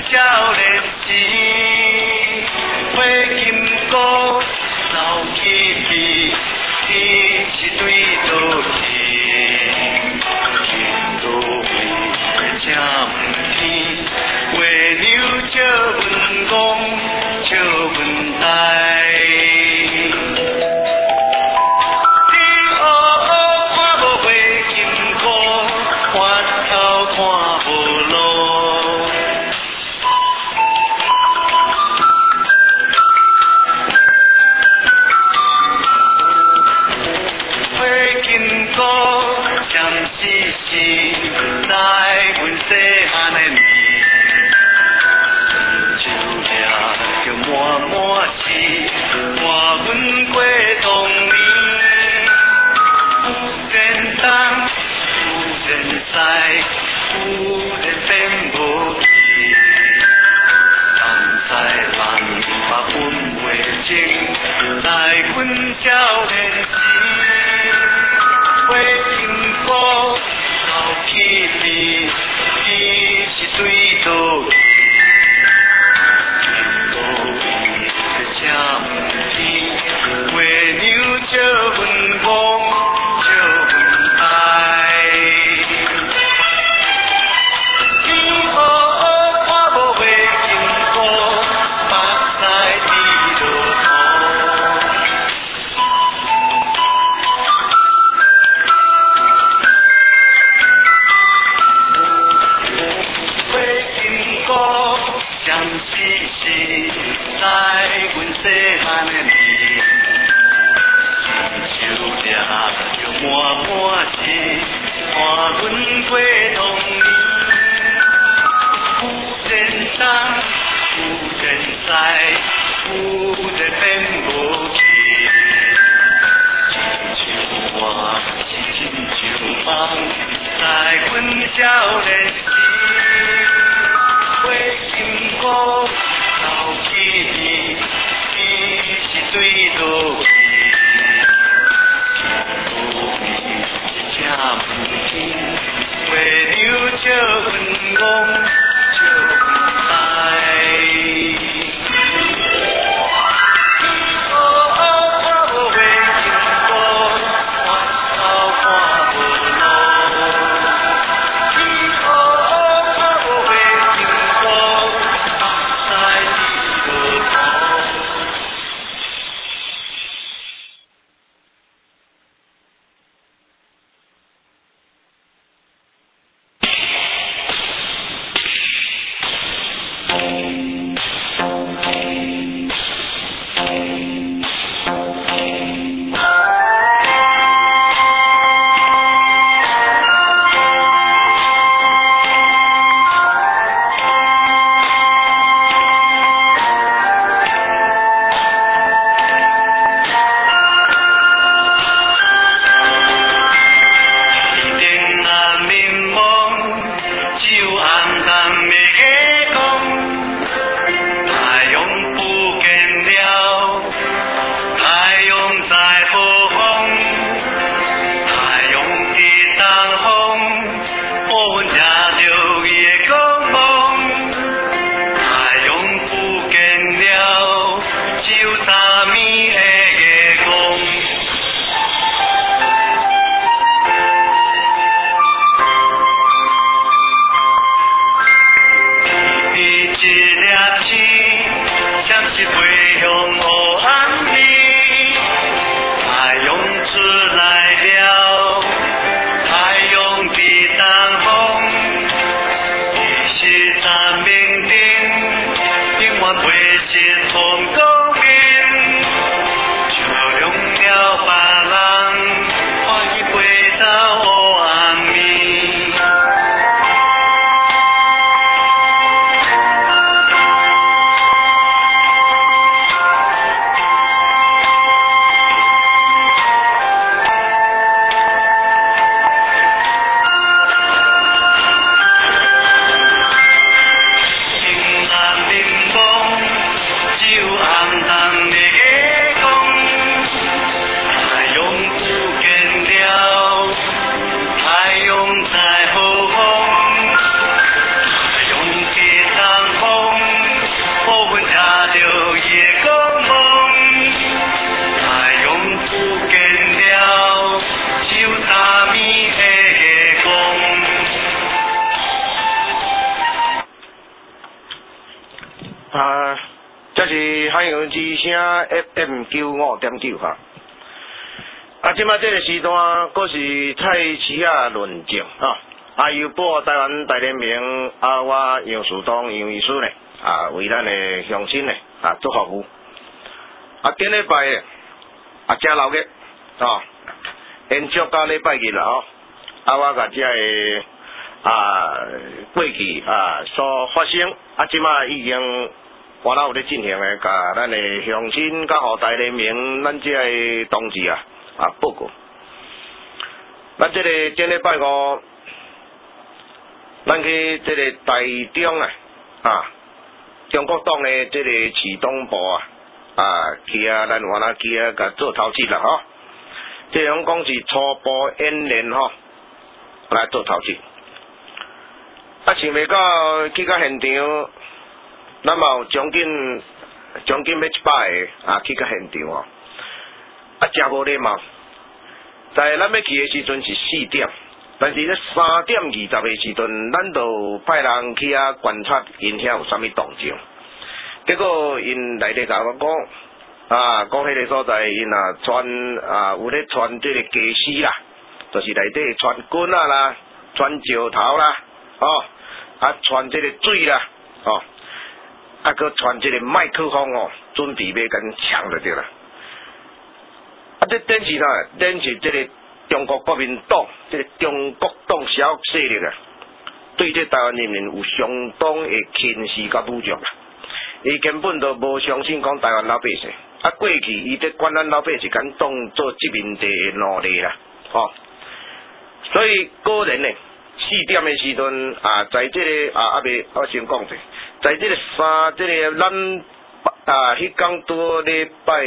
少年时，花金菇走起去，你是对倒去？天都为正天，月亮照阮公，照阮台。少年时，花金菇走起去，你是对倒去？天都为正天，月亮照阮公，照阮台。天黑黑看无花金菇，目屎滴落土。在阮细汉的年，手抓着满满是伴阮过童年。有人知，有人知，有人变无去。亲像我，是亲像梦，在阮少年时，花金菇。走起去，你是对倒去？天都为正天，月亮照阮公，照阮台。天黑黑看无花金菇，弯头看无路。天黑黑看无花金菇，目屎。 这是海洋之声 FM95.9哈。即摆这个时段，佫是蔡市啊论证啊，由报台湾大联盟我杨树东杨医师呢为咱的乡亲呢做服务。顶礼拜正6月延续到礼拜日啦我甲这个过去所发生即摆已经我有咧进行诶，甲咱诶乡亲甲互大联盟咱这个同志报告。咱这个顶礼拜5，咱去这个台中中国党诶这个市党部去咱原来去甲做头次啦这样讲是初步演练来做头次。想袂到去到现场。咱嘛有将近要100个去到现场真无礼貌。在咱要去的时阵是4点，但是咧3点20的时阵，咱就派人去观察因遐有啥物动静。结果因内底甲我讲讲迄个所在因传有咧传这个家私啦，就是内底传棍啦，传石头啦，传这个水啦，佮传这个麦克风准备要跟抢就对啦。这等是啥？等是这个中国国民党，这个中国党小势力对这台湾人民有相当的轻视甲侮辱啦。伊根本都无相信讲台湾老百姓，过去伊在管咱老百姓，敢当做殖民地的奴隶啦，所以个人呢，4点的时阵在这个未我先讲者。在这个咱迄天拄礼拜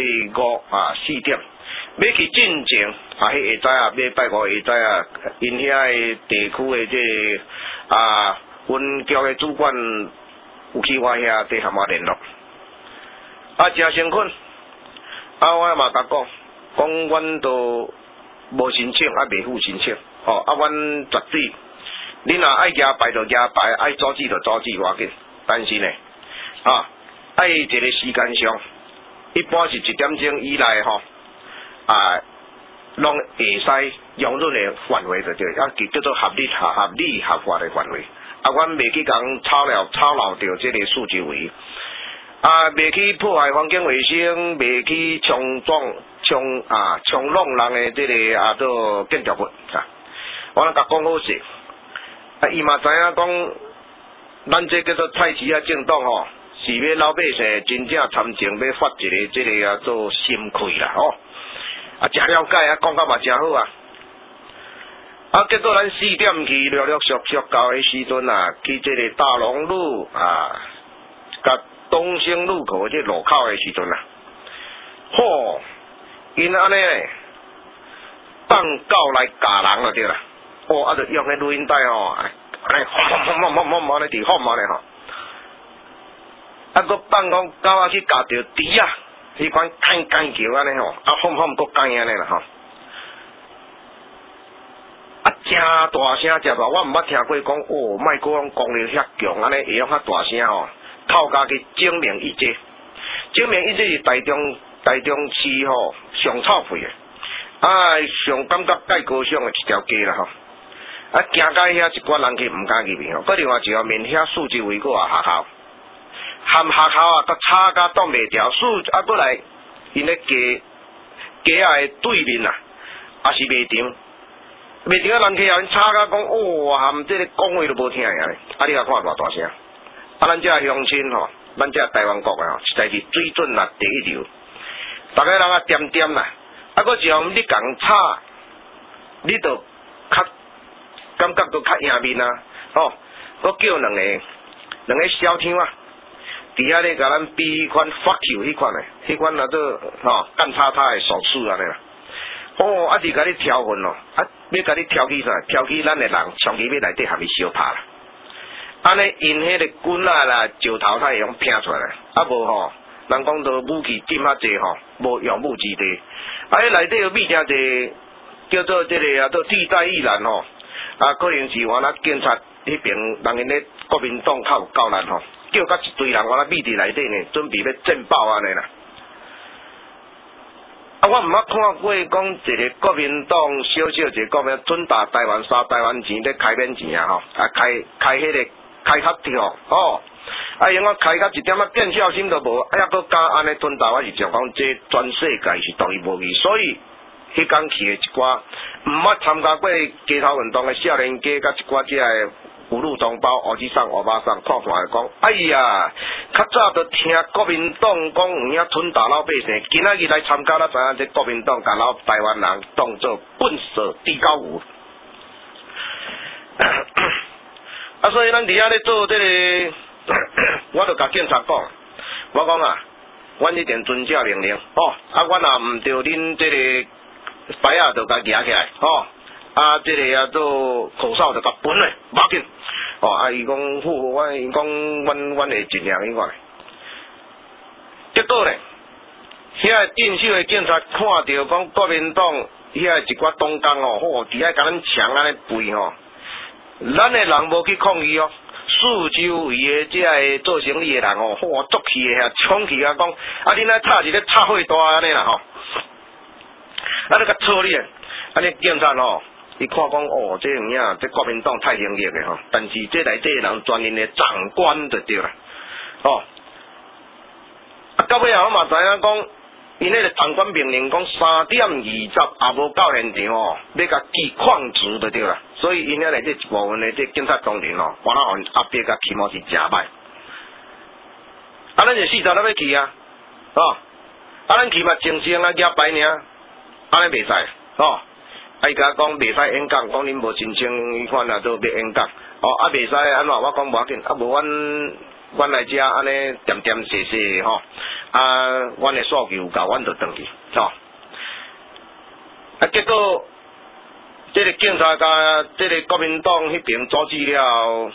54点，要去进前迄下早礼拜5下早因遐的地区的这分局的主管有去我遐底和我联络，真辛苦。我嘛甲讲阮都无申请，未付申请，阮绝对，你若爱举牌就举牌，爱阻止就阻止，无要紧。但是呢，爱一个时间上，一般是1点钟以内拢会使容忍的范围就对，叫做合理合法的范围。阮袂去讲吵闹掉这个数据位，袂去破坏环境卫生，袂去冲弄人的这个做建筑物我甲讲好势，伊嘛知影讲。咱这叫做蔡市政党是要老百姓真正参政，要发一个这个做心气啦真了解讲到嘛真好结果咱4点去陆陆续续到的时阵去这个大龙路甲东兴路口这路口的时阵因安尼放狗来咬人了对啦，就用迄录音带安尼轰安尼伫轰安尼佫放讲狗去咬着猪迄款干叫安尼轰佫干安尼啦真大声真大，我毋捌听过讲莫讲讲了遐强安尼会用遐大声透加去证明一节是台中市上臭屁上感觉介高尚的一条街啦行到遐一寡人去毋敢入面另外一方面遐数字位佫学校，含学校佫吵甲挡袂牢，佫来因咧街的对面也是卖场人去因吵甲讲含这个讲话都无听你甲看偌大声咱这乡亲咱这台湾国实在是水准第一流，大家人点点啦，佫一方你共吵，你就较感觉都较赢面佫叫两个小厂伫遐咧甲咱比迄款发球迄款迄款做干叉叉的手势安尼啦。是甲你挑混要甲你挑起啥？挑起咱的人长期要内底含伊相拍啦。安尼因迄个棍啦、石头它会用拼出来，无人讲到武器点较济无用武之地。迄内底有物件济叫做这个做替代役人可能是原来警察迄边人因咧国民党较有够力叫甲一堆人我咧密伫内底呢，准备要战爆安尼啦。啊，我毋捌看过讲一个国民党小小一个国民准打台湾3台湾钱咧开免钱啊吼，啊开迄个开较跳哦，啊因我开到一点仔变小心都无，啊还佫敢安尼吞打，我是想讲这全世界是独一无二，所以迄天去的一寡毋捌参加过街头运动的少年家，甲一寡只个五路同胞、乌子桑、乌巴桑，看看来讲，哎呀，较早都听国民党讲有影吞打老百姓，今仔日来参加，咱知影这国民党甲老台湾人当作笨蛇地高舞。啊，所以咱伫遐咧做这个，我就甲警察讲，我讲啊，阮一定遵照命令，哦，啊，阮若毋着恁这个牌啊，就甲举起来，哦。啊，这个啊做口哨就甲分嘞，无要紧。哦，啊，伊讲好，我伊讲阮会尽量伊看。结果咧，遐镇守的警察看到讲国民党遐一寡党工哦，吼，伫遐甲咱抢安尼背吼，咱的人无去抗议哦，四周围的这个做生意的人哦，吼，足气的遐冲去啊讲，啊，恁来插一个插火大安尼啦吼，啊，你甲错你，安尼警察吼。伊看讲哦，这样影，这国民党太凶恶的吼，但是这内底人专任的长官就对啦，哦，啊到尾啊，我嘛知影讲，因迄个长官命令讲3点20也无到现场哦，要甲记旷职就对啦，所以因遐内底一部分的这警察同仁哦，完了互阿伯甲起码是真歹，啊，咱就40了要去啊，哦，啊，咱去嘛正式啊举牌尔，安尼袂使，哦。啊！伊甲讲袂使演讲，讲恁无申请迄款啊，都要演讲。哦，啊袂使安怎？我讲无要紧，啊无阮来遮安尼点点细细吼，啊，阮的诉求到，阮就转去，吼。啊，结果这个警察甲这个国民党迄边阻止了，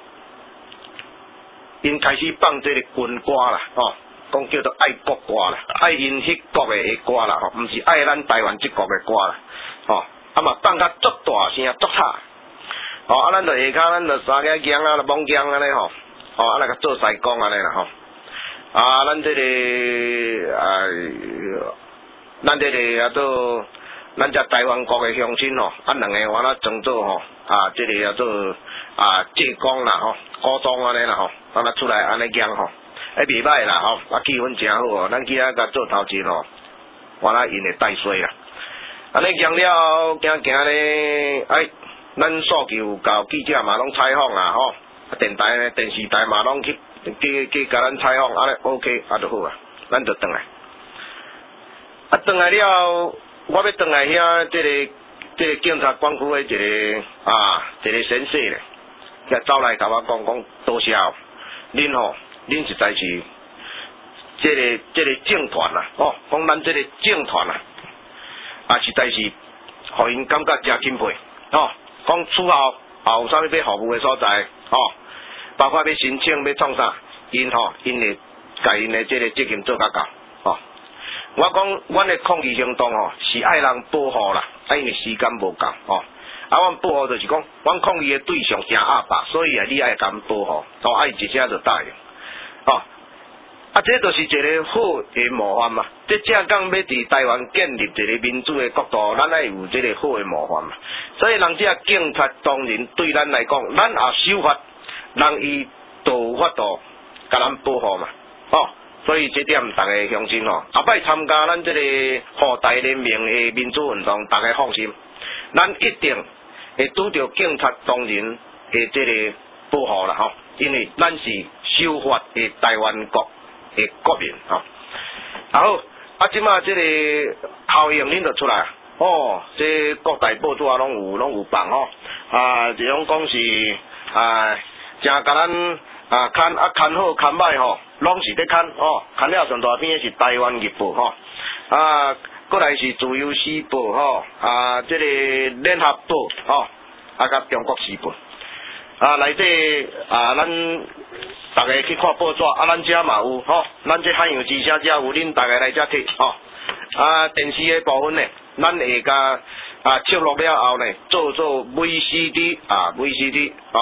因开始放这个军歌啦，吼，讲叫做爱国歌啦，爱因迄国的歌啦，吼，毋是爱咱台湾这国的歌啦。哦，啊嘛放较足大声足吵，哦，啊咱就下骹咱就三个姜啊，猛姜安尼吼，哦，啊来甲做西工安尼啦吼，啊咱这个咱这个啊做咱只台湾国的乡亲吼，啊两个完了装做吼，啊这个啊做借光啦吼，高中安尼啦吼，啊咱出来安尼姜吼，袂歹啦吼，啊气氛真好哦，咱去遐甲做头前吼，完了因会带水啦。安尼讲了，行咧，哎，咱诉求到记者嘛拢采访啊，吼，电台呢、电视台嘛拢去甲咱采访，安尼 OK， 啊就好啊，咱就转来。啊，转来了，我要转来遐，这个警察管区的一个先生咧，佮走来甲我讲多谢哦，恁实在是这个政团啊，哦，讲咱这个政团啊。啊，实在是，互因感觉真钦佩，吼、哦。讲此后有啥物要服务的所在，吼、哦，包括要申请要创啥，因会甲因的这个责任做较到，吼、哦。我讲，阮的抗议行动吼，是爱人保护啦，因为时间无够，吼、哦。啊，阮保护就是讲，阮抗议的对象真阿白，所以你爱甲阮保护，哦，爱一声就答应，哦。啊，这就是一个好的模范嘛。这正讲要伫台湾建立一个民主的国度，咱爱有这个好的模范嘛。所以人这警察当然对咱来讲，咱也守法，人伊都有法度甲咱保护嘛。哦，所以这点大家相信哦。后摆参加咱这个护台联盟的民主运动，大家放心，咱一定会拄到警察当然的这个保护啦吼，因为咱是守法的台湾国的国民吼。啊好，啊即马这个效应恁就出来，哦，这各大报纸拢有放吼，就种讲是真甲咱看好看歹吼，拢是咧看哦，看了上大篇的是台湾日报吼，过来是自由时报吼，这个联合报吼，甲中国时报。内底咱大家去看报纸，咱遮嘛有吼，咱这汉阳之声遮有，恁大家来遮睇吼。电视的部分呢，咱会甲摄录了后呢，做 VCD VCD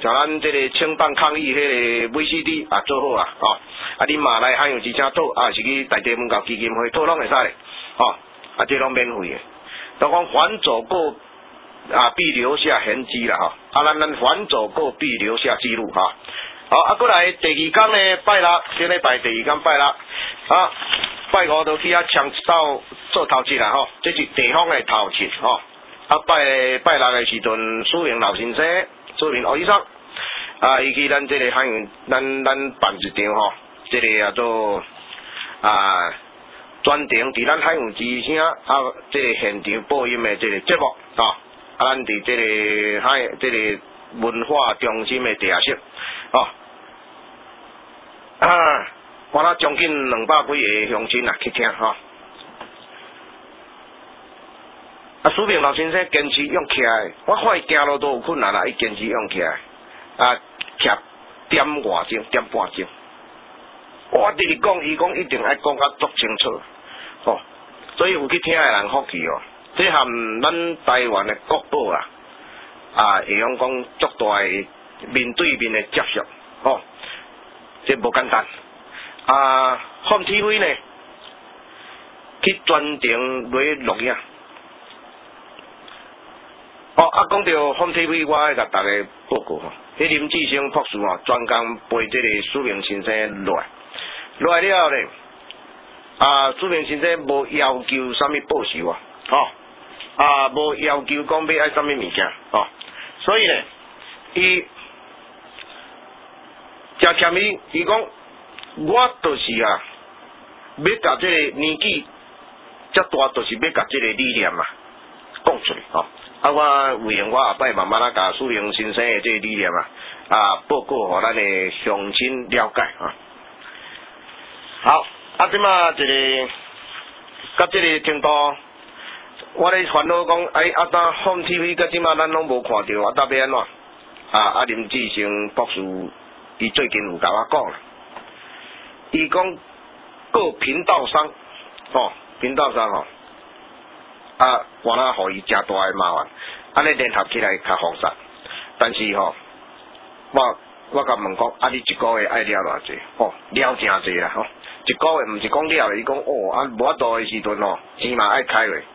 像咱这个清ban抗议迄个 VCD 啊做好啦，吼，啊你嘛来海洋之声讨，啊是去大地门口基金会讨拢会使咧，吼，啊这拢免费的，都讲反走过啊必留下痕迹啦，吼，啊咱反走过必留下记录，哈。好，啊，过来第二天呢，拜六，这礼拜第二天拜六，啊，拜五就去枪手做头七啦，吼，这是地方的头七，吼，啊，拜六的时阵，苏明老先生，苏明何医生，啊，伊去咱这个海员，咱办一场吼，这个叫做啊，专程伫咱海洋之声啊，这个现场播音的这个节目，啊，啊，咱伫这个这个文化中心的地下室，哦。啊，我那将近200几个乡亲啊去听吼。啊，苏明老先生坚持用起来，我看伊行路都有困难啦，伊坚持用起来，啊，徛点外钟，点半钟。我直直讲，伊讲一定爱讲甲足清楚，吼、所以有去听的人福气哦。这含咱台湾的国宝啊，啊，会用讲足大的面对面的接触，吼、这无简单。啊，Home TV 呢，去专程来录影。哦，啊，讲到 Home TV， 我爱甲大家报告吼，迄林志升博士吼，专工陪这个苏明先生来了咧。啊，苏明先生无要求啥物报酬啊，吼、啊，无要求讲要爱啥物物件，吼、所以呢，伊真欠伊讲，我就是啊，要甲这个年纪遮大，就是要甲这个理念啊讲出来，吼、啊，我为用我下摆慢慢啊，甲苏明先生的这个理念啊，报告互咱的乡亲了解啊。好，啊，即马这个甲这个程度，我咧烦恼讲，啊，当 Home TV 甲即马咱拢无看到，啊，要安怎？啊，林志升博士。伊最近有甲我讲啦，伊讲各频道商，频道商啊，我那互伊诚大诶麻烦，安尼联合起来较复杂。但是我甲问讲，啊，你一个月爱了偌济？了诚济啦，一个月毋是讲了，伊讲啊，无法度诶时阵钱嘛爱开咧，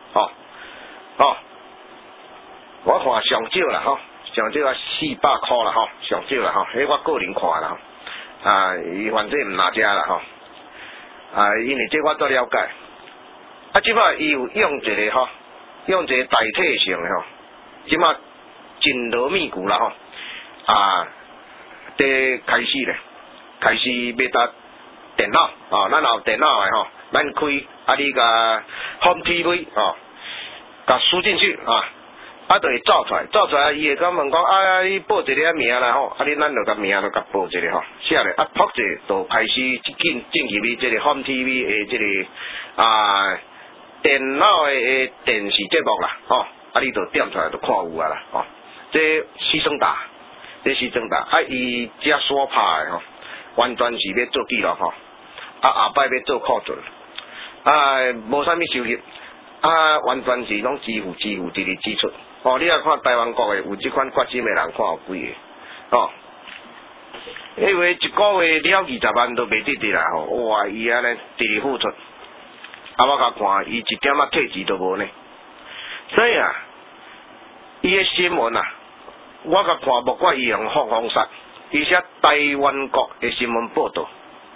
我看上少啦，上少啊400块啦，上少啦，迄我个人看啦，啊，伊反正毋拿遮啦，啊，因为这我都了解，啊，即摆伊有用一个用一个代替性的即摆真罗密古啦，啊，得开始咧，开始要搭电脑，咱有电脑的咱开啊，你甲 Home TV 甲输进去啊，就会照出来，伊会甲问讲啊，你报一个名啦啊，你咱就甲名就甲报一个写咧，啊，读者就开始进入去这个 Home TV 的这个电脑的电视节目啦，啊，你就点出来就看有啊啦，这牺牲大，啊，伊遮所拍的完全是要做记录啊，下摆要做库存，啊，无啥物收入，啊，完全是拢支付直直支出。你若看台湾国的有即款决心的人，看有几个因为一个月了20万都袂得得啦哇！伊安尼直直付出，啊，我甲看伊一点仔退钱都无呢。所以伊的新闻我甲看无怪伊用放杀，而且台湾国的新闻报道，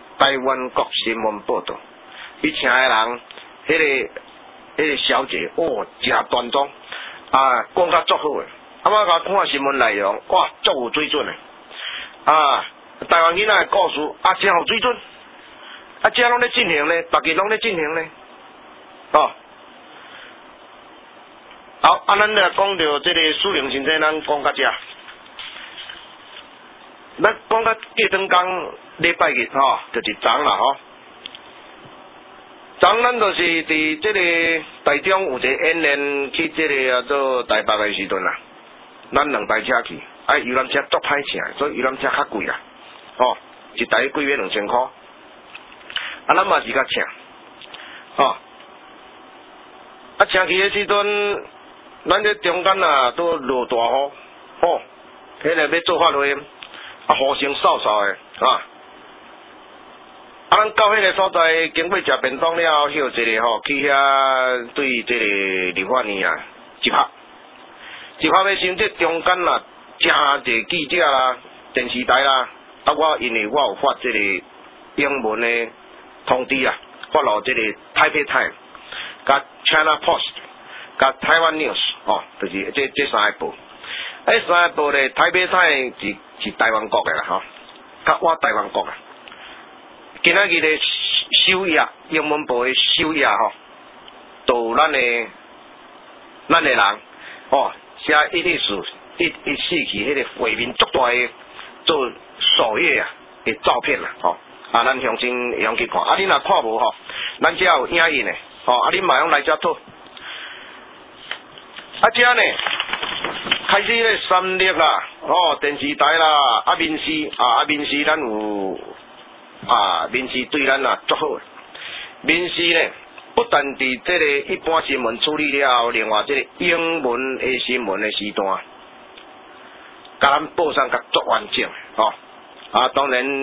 伊请的人，迄个小姐真端庄。啊，讲甲足好诶！啊，我甲看新闻内容，哇，足有水准诶！啊，台湾囡仔诶故事真有水准，遮拢咧进行咧，逐个拢咧进行咧，好，咱来讲到这个苏明先生，咱讲到遮，咱讲到过转工礼拜日就是昨啦昨咱就是伫这个台中有一个演练去这个做台北的时阵咱2台车去，游览车足歹请，所以游览车较贵一台几月2000块，咱嘛是较请，请去的时阵，咱这中间都落大雨， 迄个要做法会，呼声扫扫的啊。咱到迄个所在，经过食便当了，休一个吼，去遐对这个立法院啊集合。集合要先，这中间啦，真侪记者啦、电视台啦，我因为我有发这个英文的通知啊，发落这个台北 Time、甲 China Post、甲台湾 News 哦，就是这三个报。三个报咧，台北 Time 是台湾国的啦吼，甲我台湾国啊。今仔日咧首页英文报的首页吼，都有咱的人哦，写114迄个画面足大的做首页啊的照片啦吼，咱乡亲会用去看，你若看无吼，咱遮有影印的吼，你嘛用来遮讨。遮呢开始咧三立啦，电视台啦，民视咱有。民视对咱啊足好诶，民视呢不但伫这个一般新闻处理了后，另外这个英文的新闻的时段，甲咱报上甲足完整当然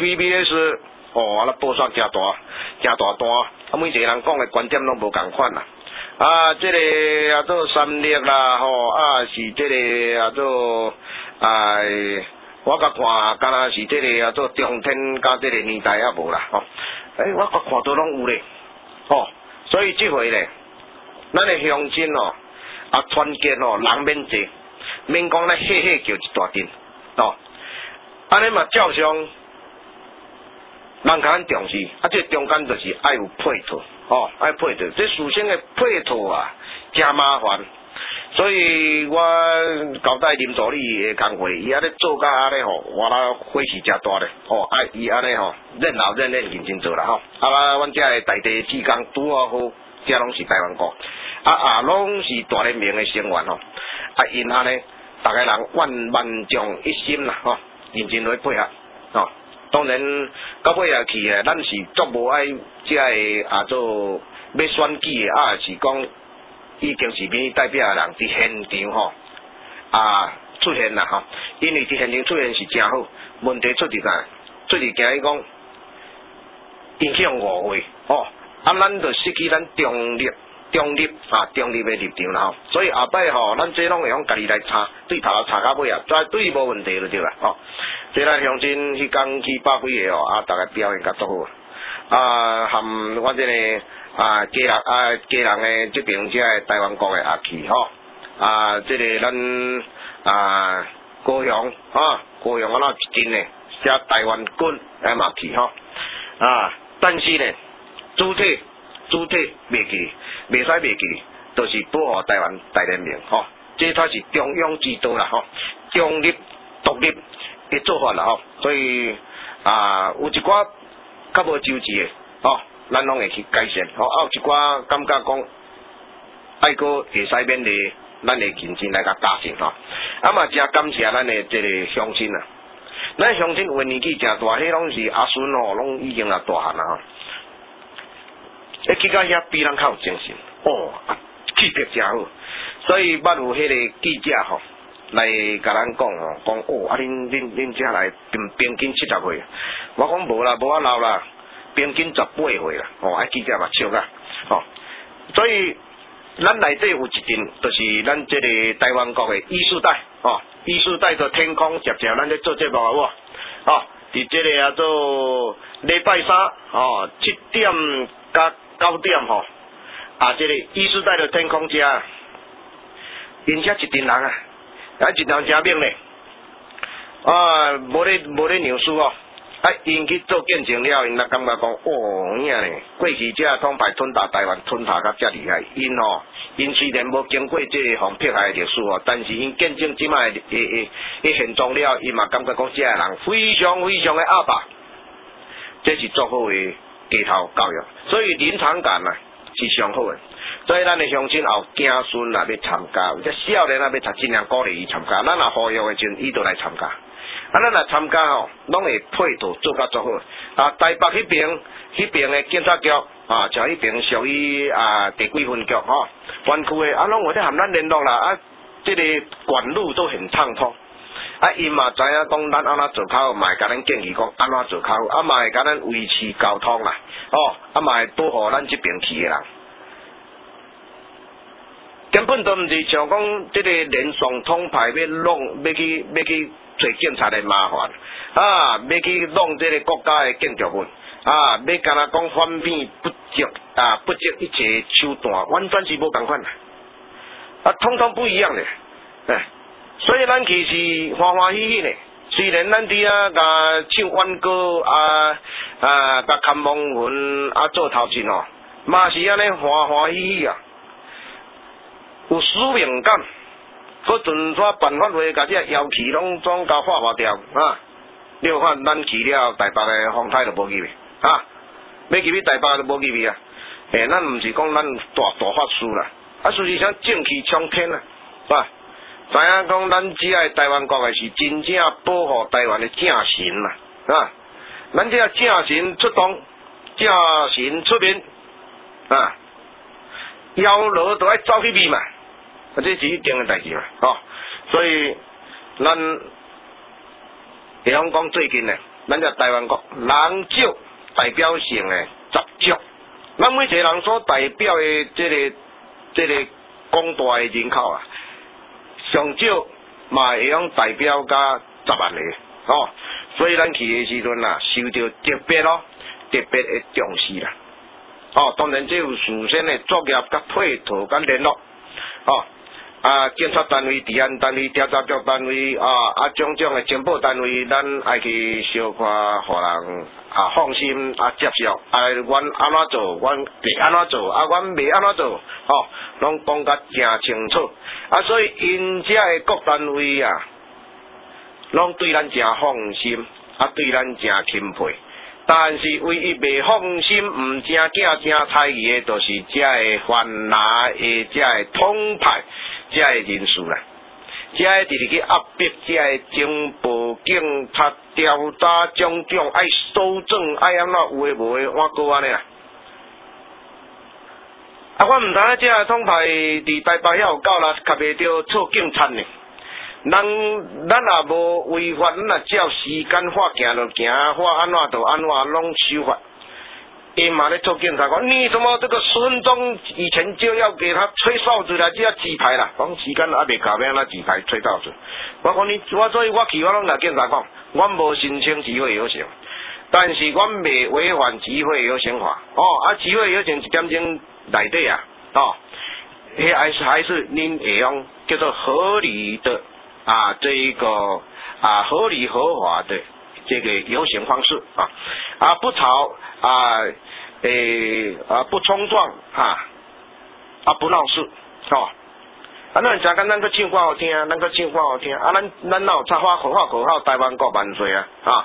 TVBS 咱报上真大段，每一个人讲的观点拢无共款啦。这个做三立啦是这个做我甲看，敢若是这个做中天甲这个年代也无啦我甲看都拢有咧所以这回咧，咱的乡亲团结人免济，免讲咧叫一大阵安尼嘛照常，人较咱重视，这中间就是爱有配套爱配套，这事先的配套啊，真麻烦。所以我交代林助理的工会，伊安尼做甲安尼我啦火势真大咧伊安尼任劳任怨认真做啦阮遮的在地志工拄好，遮拢是台湾国拢是大联盟的成员因安尼，大家人万众一心啦认真去配合当然到尾啊去咱是足无爱遮的做要选举的是讲。已经是民意代表的人伫现场出现啦因为伫现场出现是真好，问题出伫啥？出伫惊伊讲影响误会咱就失去咱中立的立场啦所以后摆咱这拢会用家己来查，对头查到尾绝对无问题就对啦这咱乡亲迄天去发挥的大家表现较足好含我这个。家人的这边遮个台湾国的也去这个咱高雄高雄一阵呢，遮台湾军嘛去但是呢，主体袂记，袂使袂记，就是保护台湾大联盟这才是中央之道啦中立独立的做法啦所以有一寡较无周知的咱拢会去改善有一寡感觉讲爱个会使免的，咱会认真来甲加强嘛真感谢咱的这个乡亲咱乡亲有年纪真大，迄拢是阿孙拢已经大汉啦去到遐比咱较有精神气质真好，所以捌有迄个记者来甲咱讲恁遮来平均70岁，我讲无啦，无啊老啦。平均18岁啦，记者嘛笑啊，所以咱内底有一阵，就是咱这个台湾国的艺术带，艺术带到天空接咱咧做节目有无？伫这个做礼拜三7点甲9点这个艺术带到天空遮，因遮一群人一人真猛咧，无咧牛书因去做见证了，因才感觉讲过去这统派吞打台湾吞打甲遮厉害，因虽然无经过这个防迫害的历史但是因见证即卖的现状了，因嘛感觉讲这个人非常的阿爸，这是足好的街头教育，所以临场感是上好的。所以咱的乡亲后子孙要参加，或者少年要读，尽量鼓励伊参加。咱呼吁的时阵，伊就来参加。咱来参加拢会配套做甲足好。台北迄边的警察局像迄边属于第几分局湾区的拢有咧含咱联络啦。这个管路都很畅通。 啊，因嘛知影讲咱安怎做较好，嘛会甲咱建议讲安怎做较好，啊嘛会甲咱维持交通啦，哦，啊嘛会保护咱这边去的人。根本都毋是像讲这个连上统派要弄要去找警察的麻烦，啊，要去弄这个国家的建筑物，啊，要干那讲反面不值啊，不值一切手段，完全是无共款啦，啊，统统不一样的，哎，所以咱其实欢欢喜喜的，虽然咱伫啊甲唱挽歌甲看亡魂做头前哦，嘛是安尼欢欢喜喜啊。有使命感，搁尽煞办法话，甲这妖气拢总甲化掉啊！你有看咱去了台北的风台就无去去啊，要去台北就无去去啊！咱毋是讲咱大法师啦，啊，事实上正气冲天啊，啊！知影讲咱只爱台湾国的是真正保护台湾的正神嘛，啊！咱这正神出动，正神出面啊！妖罗都爱走去面嘛。这是一定的代志嘛，哦，所以咱会晓讲最近呢，咱这台湾国人少代表性的十足，咱每一个人所代表的这个广大的人口啊，上少嘛会晓代表甲10万个，哦，所以咱去的时阵啊，受到特别的重视啦，哦，当然这有事先的作业甲配套甲联络，哦。检察单位、治安单位、调查局单位种种的情报单位，咱爱去小可互人放心接受，阮安怎做，阮袂安怎做，阮袂安怎做，拢讲甲诚清楚，所以因遮的各单位拢对咱诚放心，对咱诚钦佩。但是唯一袂放心、毋正经、正猜疑的，就是遮的泛蓝的、遮的统派、遮的人士啦。遮的直直去压迫遮的情报、警察、调查种种，爱搜证，爱安怎有诶无诶，我讲安尼啦。我毋知影遮的统派伫台北遐有够啦，较袂着错警察呢。咱也无违法，咱也照时间法行就行，法安怎就安怎，拢守法。因嘛咧做警察讲，你怎么这个10分钟以前就要给他吹哨子了，就要记牌啦？讲时间还未到，要安怎记牌吹哨子？我讲所以我去我拢甲警察讲，我无申请集会游行，但是我未违反集会游行法。集会游行1点钟内底迄还是恁会用叫做合理的。这一个合理合法的这个游行方式不吵不冲撞不闹事咱真简单，去唱歌好听，咱去唱歌好听咱哪有插花口号台湾国万岁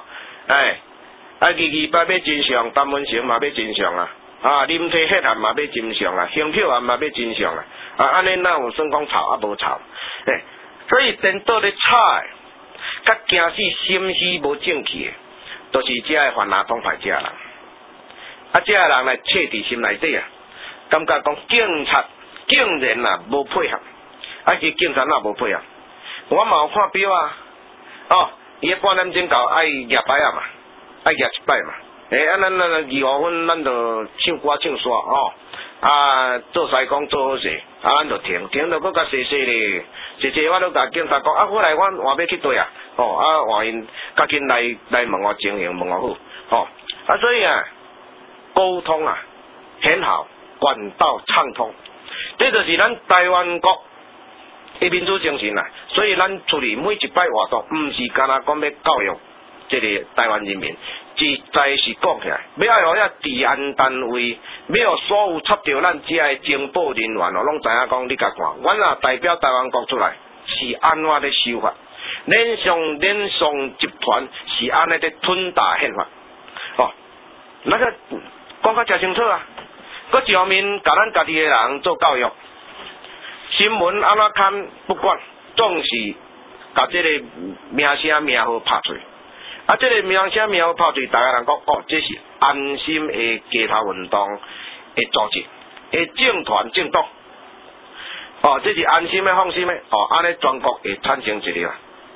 日拜要真相，陈文成嘛要真相林体血案嘛要真相刑票案嘛要真相安尼哪有算讲吵无吵所以颠倒咧吵甲惊死心虚无正气的，都是遮个泛蓝统派遮人。遮个人来切伫心内底感觉讲警察竟然无配合，其警察无配合。我嘛有看表伊半点钟到爱举牌嘛，爱举一摆嘛。咱2、5分咱就唱歌唱煞做西讲做好势，咱就停就搁较细细咧，细我都甲警察讲后来阮换要去对换因较紧来问我情形，问我好，所以沟通很好，管道畅通，这就是咱台湾国的民主精神所以咱处理每一摆活动，毋是干那讲要教育这个台湾人民。实在是讲起来，要爱互遐治安单位，要所有插着咱遮的情报人员拢知影讲，你甲看，阮代表台湾国出来是安怎咧守法，连上集团是安尼咧吞大宪法，那个讲较诚清楚搁一方面甲咱家己的人做教育，新闻安怎看不管，总是甲这个名声名号拍出。这个名声名号拍对，大家人讲这是安心的街头运动的组织，的政团政党，这是安心的放心的，安尼全国会产生一个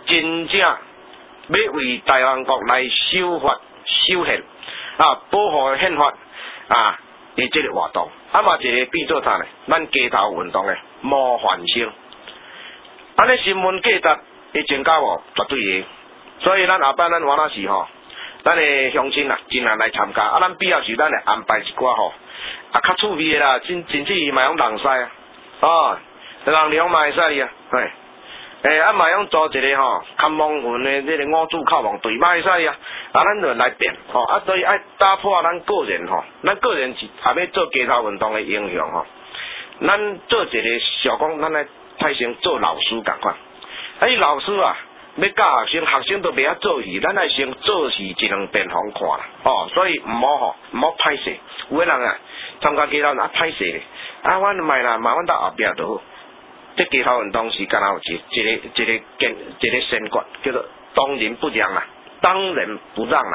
真正要为台湾国来修法修宪保护宪法的这个活动，嘛一个变做啥呢？咱街头运动的模范生，安尼新闻价值会增加无？绝对会。所以咱下摆咱原来是咱的乡亲尽量来参加，咱必要时咱来安排一寡较趣味的啦，真是嘛用人使人量嘛会使啊，嘛用做一个看望云的这个五子靠望队嘛会使啊，咱就来变所以爱打破咱个人咱个人是还要做街头运动的英雄咱做一个小讲，咱来派成做老师共款，老师要教学生都袂晓做戏，咱爱先做戏一两遍互看啦所以唔好歹势，有个人参加街头歹势咧，阮卖啦，慢慢到后壁就好。这街头运动是敢若有一个先决，叫做当仁不让当仁不让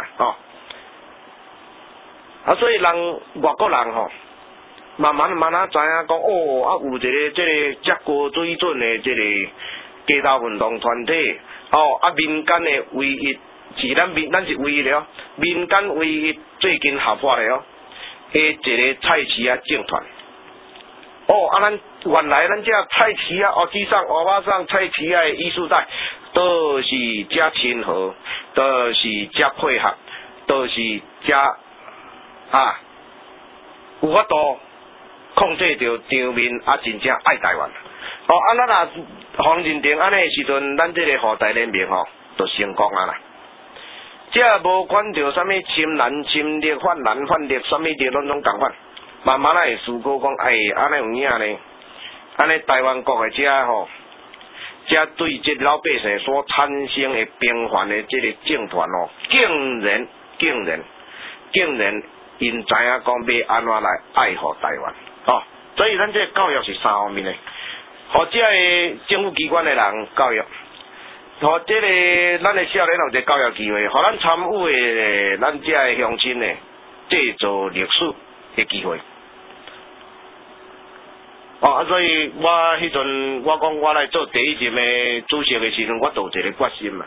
所以外国人慢慢知影讲有一个这个遮高水准的这个街头运动团体民间的唯一是咱是唯一的民间唯一最近合法的一个菜市政团咱原来咱这菜市蚵仔上、蚵仔上菜市的艺术带，都是遮亲和，都是遮配合，都是遮有法度控制着场面真正爱台湾咱互认定安尼的时阵，咱这个华台联盟就成功啦。这无管着什么侵蓝、侵略、泛蓝、泛绿，什么的拢共款。慢慢会思考讲，安尼有影呢？安尼台湾国的这对这老百姓所产生的平凡的这个政团竟然因知影讲要安怎来爱护台湾所以咱这个教育是三方面的，互这个政府机关的人教育，互这个咱的少年有一个教育机会，互咱参与的咱这个乡亲呢，制造历史的机会。所以我迄阵我讲我来做第一任的主席的时阵，我就有一个决心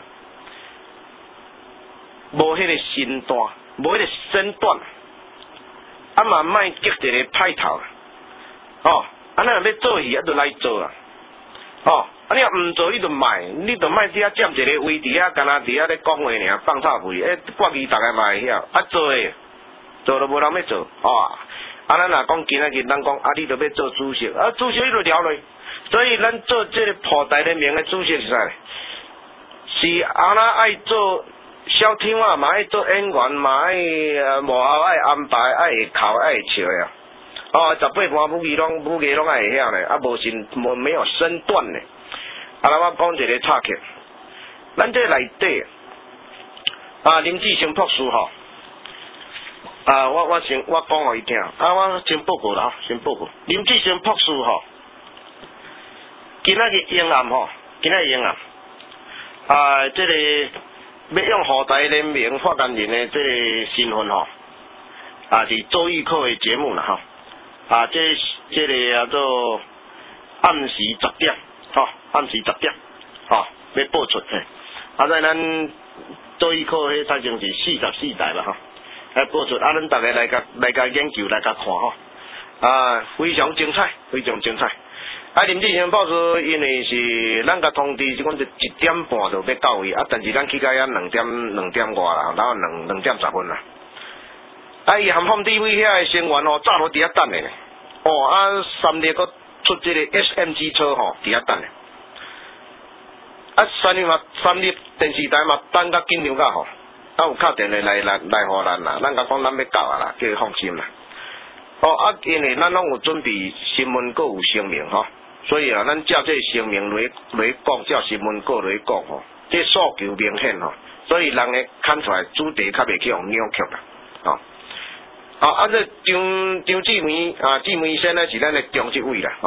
无迄个身段，无迄个身段，嘛莫激一个歹头咱若要做戏就来做你若毋做你就卖，你就莫伫遐占一个位置干那伫遐咧讲话尔，放臭屁，国语大家嘛会晓，做就无人要做咱若讲今仔日咱讲你就要做主席，主席你就了落，所以咱做这个华台联盟的主席是啥？是爱做小厂嘛爱做演员嘛爱幕后爱安排爱会哭爱会笑18般武艺拢爱会晓呢，无没有身段呢。我讲一个插曲，咱这内底林志升博士我讲互伊听我先报告啦先报告林志升博士今仔日英暗这个要用华台联盟发言人的这个身份是周玉蔻的节目啦这个叫做暗时10点要播出在咱周玉蔻迄才正是44台啦播出咱大家来甲研究来甲看非常精彩林志升博士因为是咱甲通知是讲1点半就要到位但是咱去到遐2點外啦，然后2點10分啦伊含放 TV 遐的成員早都伫遐等咧3日佫出这个 SMG 車伫遐等咧3日電視台嘛等甲緊張甲有敲電話來互咱啦，咱甲講咱要到啦，叫伊放心啦因為咱攏有準備新聞閣有聲明所以咱照這聲明來講，照新聞閣來講這訴求明顯所以人會看出來主題較袂去用扭曲啦這張志梅志梅先呢是咱的中執委啦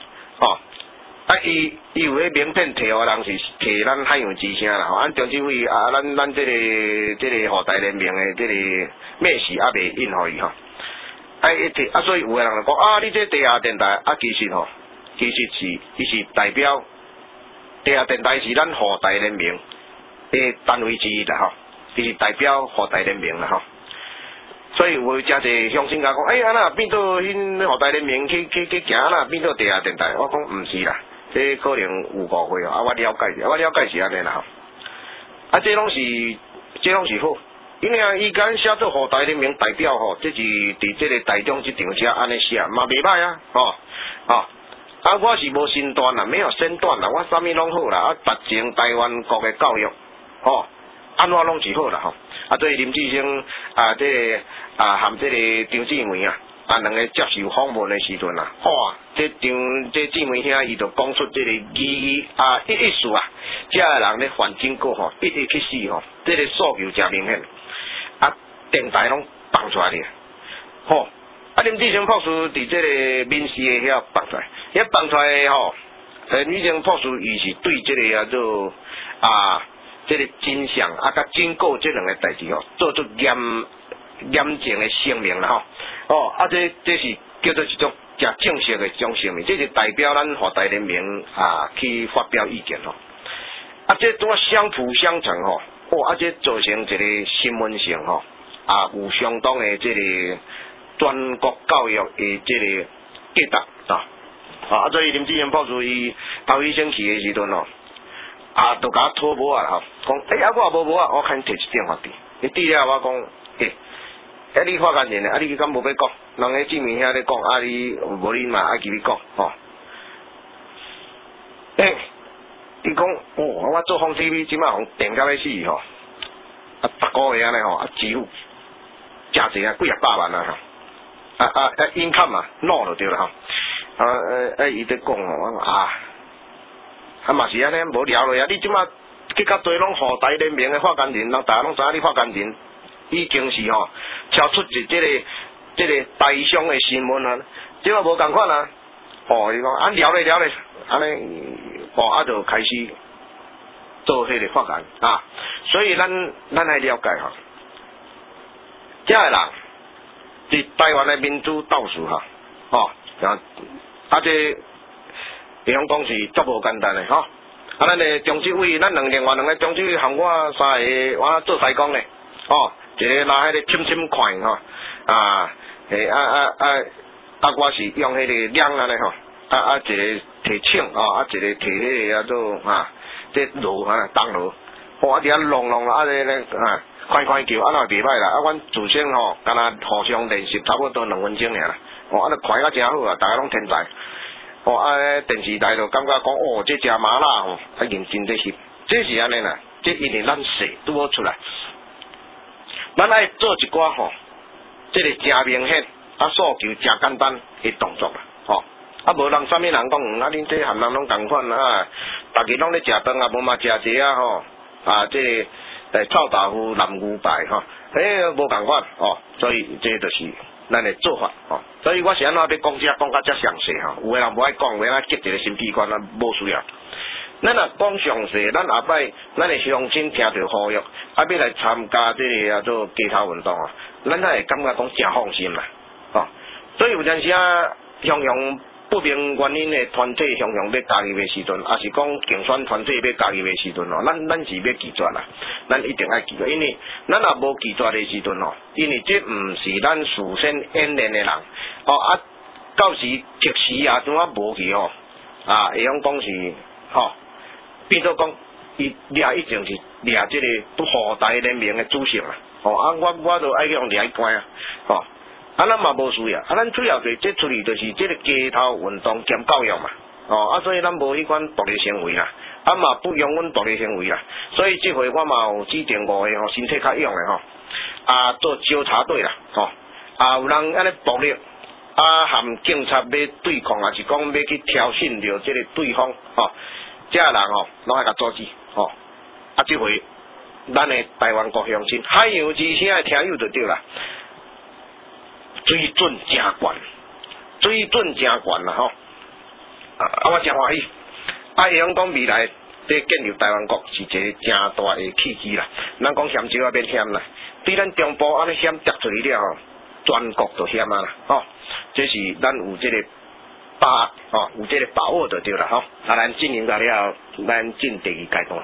伊有迄名片摕互人是摕咱海洋之聲啦中執委咱這個華台聯盟的這個咩事未印互伊所以有個人就講你這地下電台其實伊是代表地下电台是咱华台联盟的单位之一啦吼，伊是代表华台联盟啦吼。所以有真侪乡亲甲讲，安那变做因华台联盟去行安那变做地下电台，我讲毋是啦，这可能有误会哦。我了解是安尼啦吼。这拢是好，因为伊敢写做华台联盟代表吼，这是伫这个台中这场车安尼写嘛袂歹啊，我是无身段啦，没有身段啦，我啥物拢好啦，达成台湾国的教育，安怎拢是好啦吼。所以林志升含这个张志梅两个接受访问的时阵这志梅兄伊就讲出这个意思这个人咧犯警告一直去死这个诉求真明显，电台拢放出来的，林志升博士伫这个民事的遐放出来，放出来的林志升博士伊是对这个这个真相甲警告这两个代志做出严正的声明啦这是叫做一种真正式的一种声明，这是代表咱华台联盟去发表意见这都相辅相成这造成一个新闻性有相当的这个全国教育的这个价值所以林志升博士伊头一星期的时阵就甲我拖帽讲我无帽我看摕一电话伫，伊了我讲你发言人你敢无要讲？人个志明兄咧讲你无你嘛爱继续讲伊讲我做风 TV 即摆互电到要死逐个月安尼支付真济几啊百万income no 就对啦伊在讲嘛是安尼无聊落你即摆去甲对拢华台联盟的发言人，人大家拢知影你发言人已经是超出这个台商的新闻即摆无共款伊讲聊咧安尼就开始做迄个发言所以咱来了解这个人伫台湾的民主斗士这比方讲是足无简单的咱的中执委，咱另外两个中执委含我三个，我做西工咧一个拿迄个深款我是用迄个量安尼一个提枪一个提迄个做这炉当炉伫遐弄咧快叫那袂歹啦阮自身敢若互相练习差不多2分钟尔啦就快甲真好大家拢天才电视台就感觉讲这只麻辣认真在翕，这是安尼啦，这因为咱势拄好出来，咱爱做一寡这个真明显诉求真简单的动作啦无人啥物人讲恁这含人拢同款大家拢咧食饭无嘛食一下这个臭豆腐南牛排无同款所以这就是咱的做法所以我是安怎要讲到这详细有个人无爱讲，有个人急一个心血管无需要。咱若讲详细，咱下摆咱的乡亲听到呼吁，要来参加这个做街头运动咱才会感觉讲真放心啦所以有阵时雄不明原因的团体雄要加入的时阵，也是讲竞选团体要加入的时阵咱是要拒绝啦，咱一定爱拒绝，因为咱若无拒绝的时阵因为这毋是咱事先演练的人到时即时怎啊无去会用讲是变做讲伊掠一定是掠这个华台联盟的主席我就爱用掠关咱嘛无需要咱主要是这处理就是这个街头运动兼教育嘛所以咱无迄款独立成为啦嘛不用阮独立成为啦，所以这回我嘛有指定5个身体较勇的做纠察队啦有人安尼暴力含警察要对抗是讲要去挑衅着这个对方这个人拢爱甲阻止这回咱的台湾国乡亲海洋之声的听友就对啦，水准真悬啦我真欢喜会用讲未来这建立台湾国是一个真大的契机啦，咱讲嫌少变险啦，对咱中部安尼险跌出去了全国就险啦这是咱有这个有这个把握就对了吼。啊，咱进行到了，咱进第二阶段。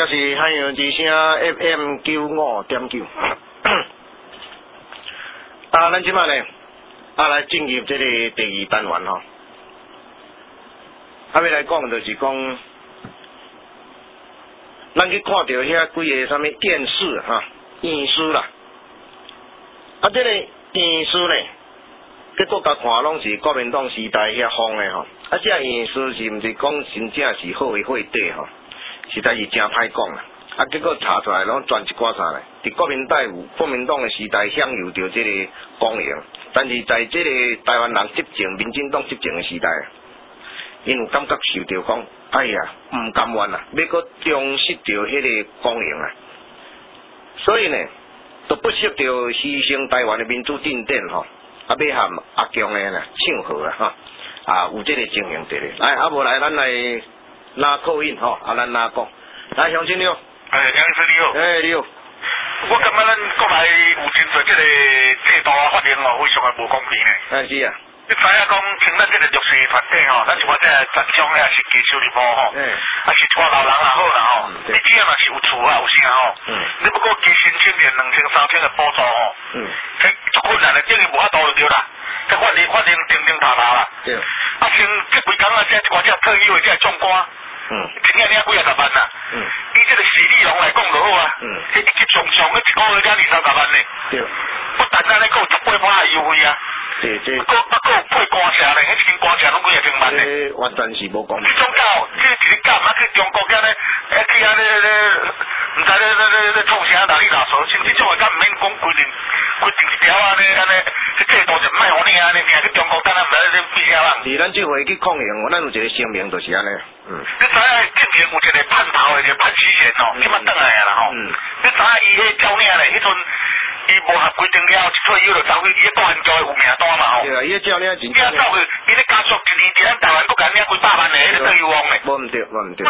这是海洋之声 FM 95.9。咱即摆呢，来进入这个第二单元吼。要来讲就是讲，咱去看到遐几个啥物电视电视啦，这个电视呢，结果甲看拢是国民党时代遐放的吼，这电视是毋是讲真正是好的货底吼？实在是真歹讲啦。结果查出来拢全一寡啥呢？伫国民党的时代享有着这个光荣，但是在这个台湾人执政、民进党执政的时代，因有感觉受着讲，哎呀，唔甘愿啦，要搁重视着迄个光荣啊，所以呢，都不惜着牺牲台湾的民主进展吼，要和阿强的呢唱和啊有这个情形伫咧。来，无来，咱来拉口音吼，咱拉讲，来，乡亲你好。 杨医生你好。 你好。 我感觉咱国内有真侪这个制度法令非常的无公平呢。 是啊。 你知影讲，像咱这个弱势团体咱像我这残障也是低收入户是一寡老人也好啦你只要若是有厝有啥你不过加申请点2000、3000的补助足困难的，等于无法度就对啦。这法令定塔啦。 对。 像这几工这一寡这退休的这壮官。真正领几啊十万啦，以这个实力龙来讲就好啊，一级上一个月才20-30万呢，不但咱咧还有18%的优惠啊，还有配官车咧，迄一间官车拢几啊千万呢， 完全是无讲。 这种搞，这一日干去中国遐咧，去遐唔知咧创啥哪里哪所，像这种的敢唔免讲规定一条安尼，这制度就唔卖互你安尼，去中国等下唔知咧比啥人。 是咱这回去抗衡，咱有一个声明就是安尼。 你知影之前有一个叛逃的，一个叛死线即摆转来啊啦你知影伊迄教领咧，迄阵伊无合规定了，一退休就走去，伊个大汉教有名单嘛对啊，伊个教领真。 伊走去，伊咧加速一年伫咱台湾国家领几百万的，迄个退休王咧。 无毋对。我一个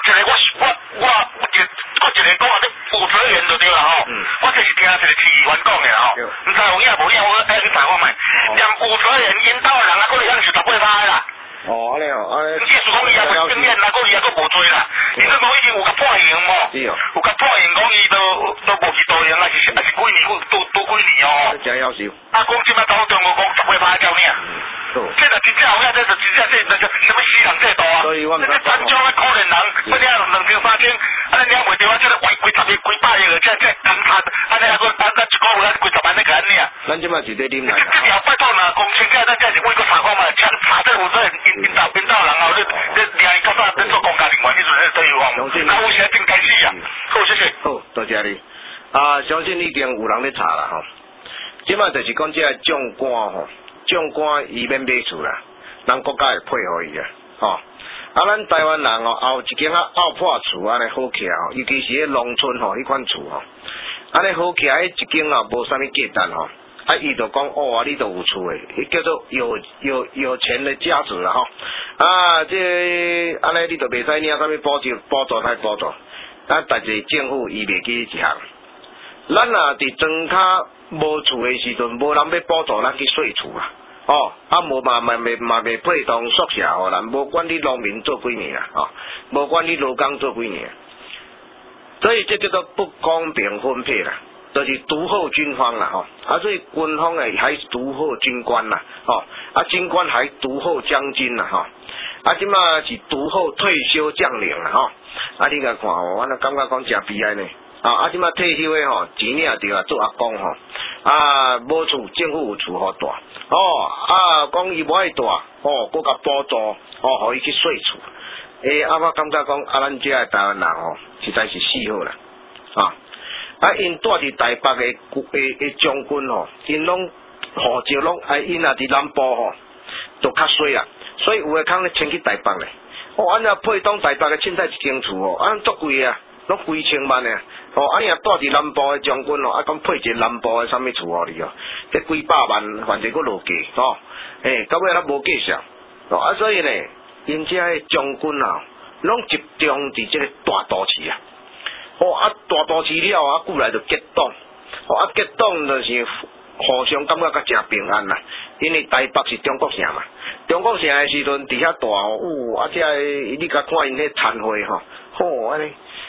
讲啊，你负责任就对啦我这是听一个市议员讲的唔知有影无影，我去查看卖。连负责任引导的人还佫会享受18%啦。安尼你即是讲伊也无经验啦，伊也佫无做啦。伊这无已经有甲判刑有甲判刑讲伊都无去导刑，还是几年多几年真夭寿。 讲即摆到中国讲18%教领。这就真正有影，这就真正什么死人制度啊！ 所以我这残障的可怜人，要领2000、3000，领袂着这个几十亿、几百亿的，这公摊，安尼一个月几十万的个安尼啊！ 咱即摆是在啉来。 这条拜托呐，公司咱这是为个查看嘛，查这有这引导人啊，你领伊到啥？你做公家人员，你就是退休王，那有些真开始啊！好，谢谢。 好，多谢你。相信已经有人咧查啦即摆就是讲这个将官将官伊免买厝啦，咱国家会配合伊咱台湾人后一间凹破厝安尼好起来尤其是迄农村迄款厝安尼好起来，一间无啥物价值伊就讲你都有厝诶，伊叫做有钱的家族啦这安尼你就袂使领啥物补助太补助，但是政府伊袂记一项，咱伫庄卡无厝的时阵，无人要补助咱去税厝啦。无嘛袂配当宿舍互咱，无管你农民做几年啦，无管你劳工做几年，所以这叫做不公平分配啦，就是独厚军方啦，所以军方还独厚军官啦，军官还独厚将军啦，即马是独厚退休将领啦，你甲看我感觉讲真悲哀呢。即马退休的钱领着做阿公无厝政府有厝互住讲伊无爱住搁甲补助互伊去税厝我感觉讲咱这个台湾人实在是死好啦因住伫台北的将军因拢护照拢因也伫南部就较衰啊，所以有的空咧迁去台北咧按配当台北的凊彩一间厝足贵啊，拢几千万呢你若住伫南部的将军讲配一个南部的啥物厝互你这几百万反正佫落价到尾咱无计算所以呢，因这个将军拢集中伫这个大都市大都市了过来就结党结党就是互相感觉较真平安啦，因为台北是中国城嘛，中国城的时阵伫遐大这你甲看因迄餐会安尼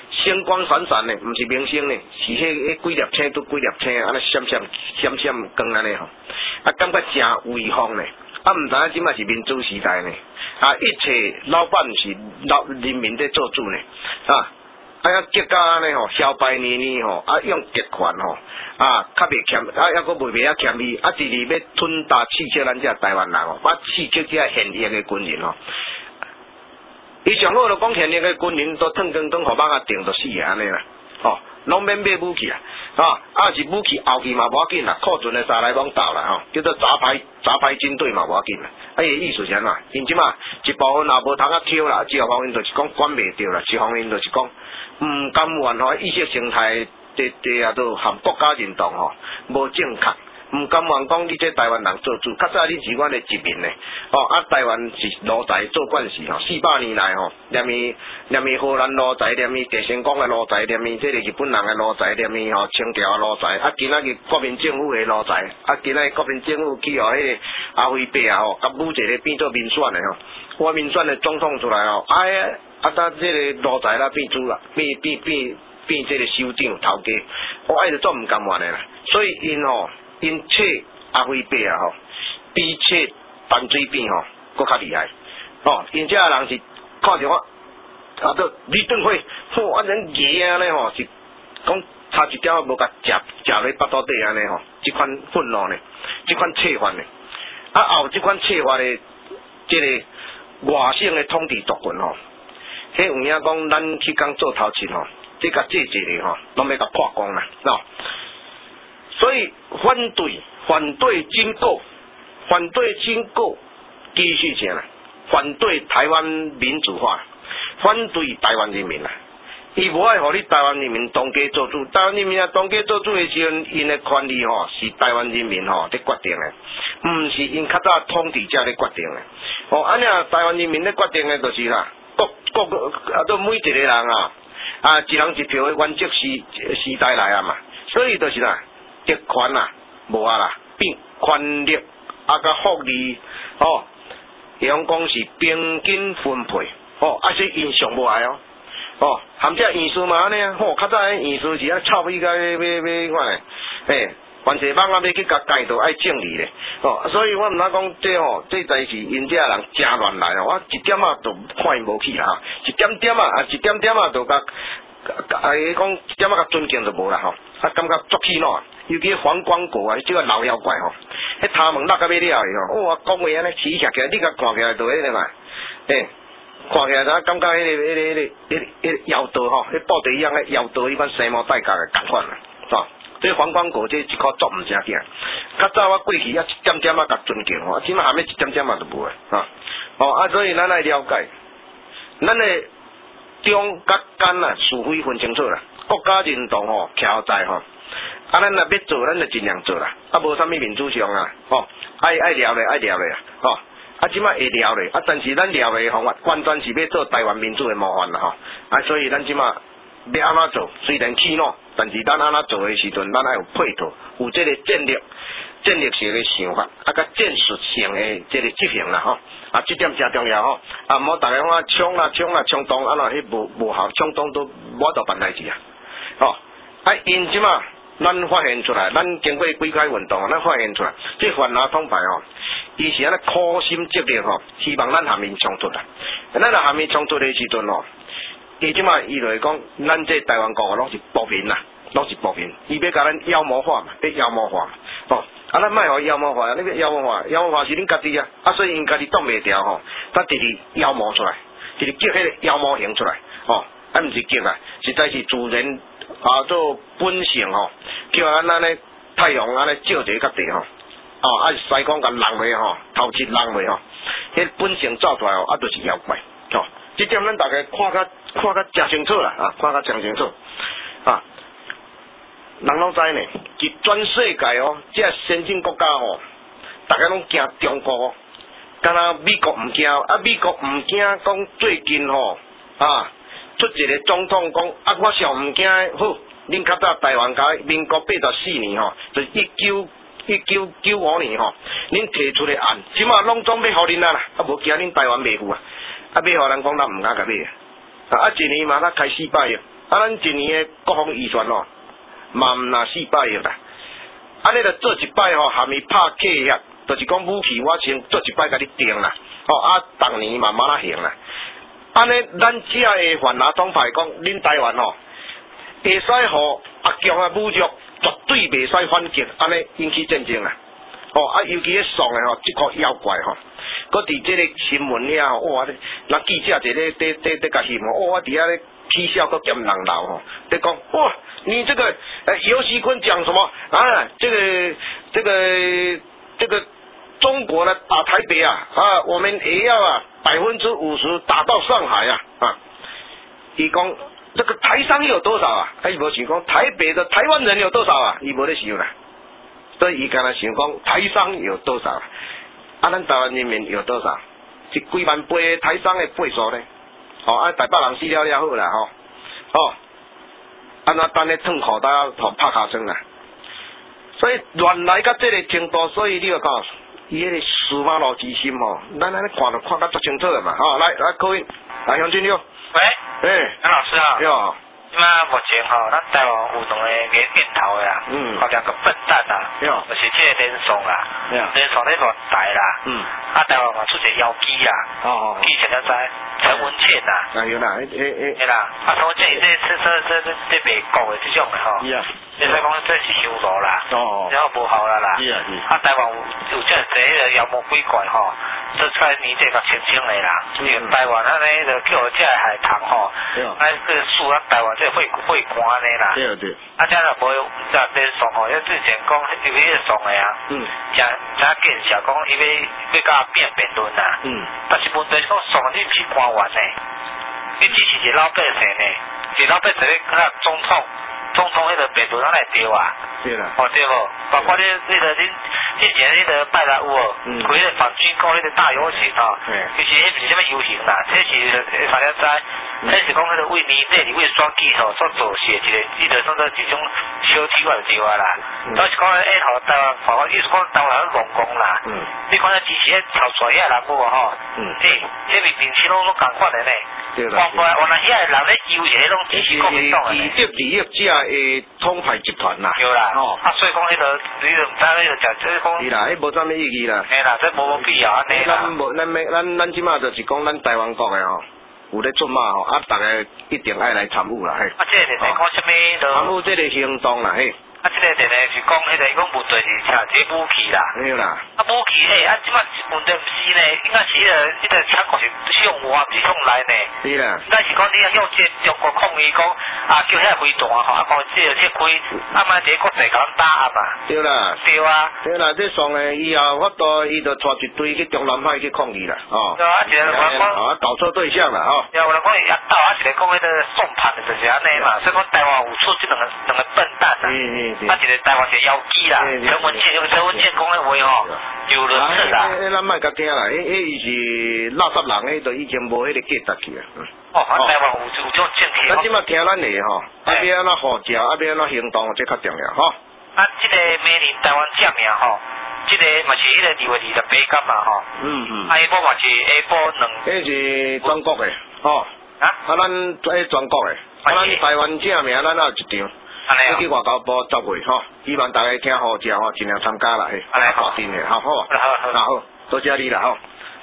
星光闪闪的，毋是明星呢，是迄几粒星都几粒星，安尼闪闪光安尼吼，啊，感觉真威风呢。啊，毋知影即摆是民主时代呢，啊，一切老板是人民在做主呢，啊。啊，国家安尼吼，消败年吼，啊，用特权吼，啊，较袂欠，啊，抑佫袂啊欠伊，啊，直直要吞大刺激咱遮台湾人吼，把刺激遮现役的军人吼，伊上好就讲现役的军人都腾互网啊定就死啊安尼啦，吼，拢免买武器啊，啊是武器后去嘛无要紧啦，库存的沙来往倒啦吼，叫做杂牌军队嘛无要紧啦，啊伊意思是安怎？因即嘛一部分也无通啊挑啦，一方面就是讲管袂着啦，一方面就是讲。唔甘愿吼，意识形态啊，都含国家认同吼，无正确。唔甘愿讲你这台湾人做主，较早你是阮的一面呢。哦，啊，台湾是奴才做惯事吼，400年来吼，连伊荷兰奴才，连伊地成功的奴才，连伊这个日本人的奴才，连伊吼清朝的奴才，啊，今仔日国民政府的奴才，啊，今仔日国民政府去互迄个阿辉伯啊吼，甲武一个变做民选的吼，我民选的总统出来吼，哎呀。啊！搭这个奴才啦，变主啦，变这个首长头家，我爱就做唔甘愿的啦。所以因切阿辉伯啊吼，比切范水扁吼，搁较厉害。哦，因这人是看着我，啊，都李登辉，啊人爷啊咧吼，是讲差一点无甲食落腹肚底安尼吼，这款愤怒呢，这款切法呢，啊后这款切法的这个外省的统治族群吼。迄有影讲，咱去讲做头前吼，这甲这咧吼，拢要甲破光啦，喏。所以反对经过，继续啥啦？反对台湾民主化，反对台湾人民啦。伊无爱互你台湾人民当家做主，台湾人民啊当家做主的时阵，因的权利吼是台湾人民吼咧决定的，毋是因较早统治者咧决定的。哦，安尼啊，台湾人民咧决定的就是啦。各啊，都每一个人啊，一人一票的原则时代来啊嘛，所以就是啦，特权啊，无啊啦，变权力啊，甲福利哦，用讲是平均分配哦，啊是因上无爱哦，哦，含这意思嘛安尼啊，较早意思是啊，臭屁甲要看咧，凡是网啊要去甲改道爱正义咧，哦，所以我毋通讲这吼，这代是因这人真乱来哦，我一点啊都看伊无去啦，一点点啊都甲讲一点啊甲尊敬就无啦吼，啊感觉足气喏，尤其黄光国啊，这个老妖怪吼，迄头毛落甲要了的吼，哇讲话安尼起起来，你甲看起来就迄个嘛，看起来就感觉迄个妖道吼，迄布袋一样的妖道，迄款西毛带角的共款啦，吼。这黄光国这一颗作唔正经，较早我过去啊一点点啊甲尊敬吼，即马下面一点点啊都无啊，哦啊，所以咱来了解，咱的中甲间啊是非分清楚啦，国家认同吼徛在吼，啊咱若要做，咱就尽量做啦，啊无啥物民主上啊，吼爱了咧啊，吼啊即马会了咧，啊但是咱了咧方法完全是要做台湾民主的模范啦吼，啊所以咱即马要安怎做，虽然气喏。但是咱安怎做的时阵，咱要有配套，有这个战略性的想法，啊，甲战术性的这个执行啦吼，啊，这点真重要吼，啊，莫大家讲冲动，啊，迄无效，冲动都无到办代志啊，吼，啊，因即嘛，咱发现出来，咱经过几开运动，咱发现出来，这泛蓝统派吼，伊是安尼苦心积虑吼，希望咱下面冲突啦，咱下面冲突的时阵吼。伊即马伊就是讲，咱这台湾国拢是暴民啦，拢是暴民，伊要甲咱妖魔化嘛，要妖魔化嘛，哦，啊，咱莫互妖魔化，你要妖魔化是恁家己啊，啊，所以因家己挡袂牢吼，他直直妖魔出来，直直激迄个妖魔形出来，哦，啊，毋是激啊，实在是自然啊，做本性吼，叫安尼太阳安尼照一个角地吼，哦，啊，西光甲人袂吼，头七人袂吼，迄本性走出来吼，啊，就是妖怪，哦。这点咱大家看较真清楚啦，啊，看较真清楚，啊，人拢知呢，是全世界哦，这先进国家哦，大家拢惊中国哦，敢若美国唔惊，啊，美国唔惊，讲最近吼，啊，出一个总统讲，啊，我上唔惊，好，恁较早台湾甲民国84年吼，就1995年吼，恁提出的案，即马拢总要互恁啦，啊，无惊恁台湾袂赴啊。啊，要互人讲咱毋敢甲买啊！一年嘛，咱开400亿， 咱一年的国防预算哦，嘛毋若400亿啦。安尼着做一摆吼，含伊拍契约，就是讲武器我先做一摆甲你定啦。逐年慢慢行啦。安尼咱只的泛蓝党派讲，恁台湾吼，会使互阿强的武力，绝对袂使反击，安尼引起战争啦。尤其迄爽的吼，即个妖怪吼，搁伫即个新闻遐哇，那记者一咧伫甲翕吼，我伫遐咧嬉笑搁兼人闹吼，伫讲哇，你这个尤熙坤讲什么啊？这个中国的打台北啊，我们也要50%打到上海啊！伊讲这个台商有多少啊？伊无想讲台北的台湾人有多少啊？伊无咧想啦。所以伊干那想讲台商有多少？咱台湾人民有多少？是几万倍台商的倍数咧？台北人死了好啦安怎等咧烫裤袋拍骹霜啦？所以乱来到这个程度，所以你要讲伊迄个司马逻辑心吼，咱安尼看甲足清楚的嘛来各位，来向进入。喂， 杨老师啊。 哟。 即马目前吼，咱台湾有两个念头的啦，或者个笨蛋啦，就是即个连宋啦，连宋咧乱台啦，台湾嘛出一个妖姬啦，记成了在陈文茜啦， 有啦， 嘿啦，陈文茜伊这美国的这种的吼，你说讲这是修罗啦，然后无好啦，台湾有这个妖魔鬼怪吼，这出来年这个清清的啦，台湾安尼就叫这海棠吼，个树咱台湾这会寒的啦， 对， 这就无在连宋吼，因之前讲因为迄宋的啊，真见笑讲因为要甲变辩论啦，但是问题是讲宋你不是官员呢，你只是一个老百姓呢，一个老百姓咧甲总统迄个辩论哪来对啊？ 对啦， 对无？包括恁之前迄个拜六有哦，开迄个反军购迄个大游行吼，其实迄不是什么游行啦，这是大家知，这是讲迄个为年底为选举吼所做事一个，伊就算做一种小体外对话啦。都是讲吼台湾法官，意思讲台湾人拢讲啦，你看支持炒出遐人无吼，这面市拢共款的呢。原来遐人咧游是迄种支持国民党的。 以利益者的统派集团啦。 对啦，所以讲迄个你就唔知迄个讲，就是讲。 是啦，迄无啥物意义啦。 嘿啦，这无必要安尼啦。 咱即马就是讲咱台湾国的吼，有咧出马吼，逐个一定爱来参与啦，嘿。 这个是讲什么？ 参与这个行动啦，嘿。 这个是讲迄个，讲问题是像这武器啦。 对啦。 武器即马问题不是呢，应该是迄个枪口是向外，不是向内呢。 是啦。 应该是讲你用这中国抗议讲叫遐飞弹吼，讲这开，慢这国际甲咱打压嘛。 对啦。 对啊， 这爽诶，以后法度伊就带一堆去中南海去抗议啦， 对啊，一个人讲搞错对象啦， 有人讲也斗，一个讲迄个送盘的就是安尼嘛，所以讲台湾有出这两个笨蛋啦。一个台湾一个妖姬啦，陈文茜讲的话吼，有人是啦。 咱莫甲听啦，伊是垃圾人，就已经无迄个价值去啊。 台湾有种政体。 咱即马听咱的吼，要安怎号召，要安怎行动，这较重要吼。 这个明年台湾正名吼，这个嘛是迄个2月28日嘛吼。下晡嘛是下晡2。 迄是全国的吼。咱全国的，咱台湾正名，咱也有一场。要去外交部10月吼，希望大家听号召吼，尽量参加啦，嘿，大阵的，好，好，多谢你啦吼。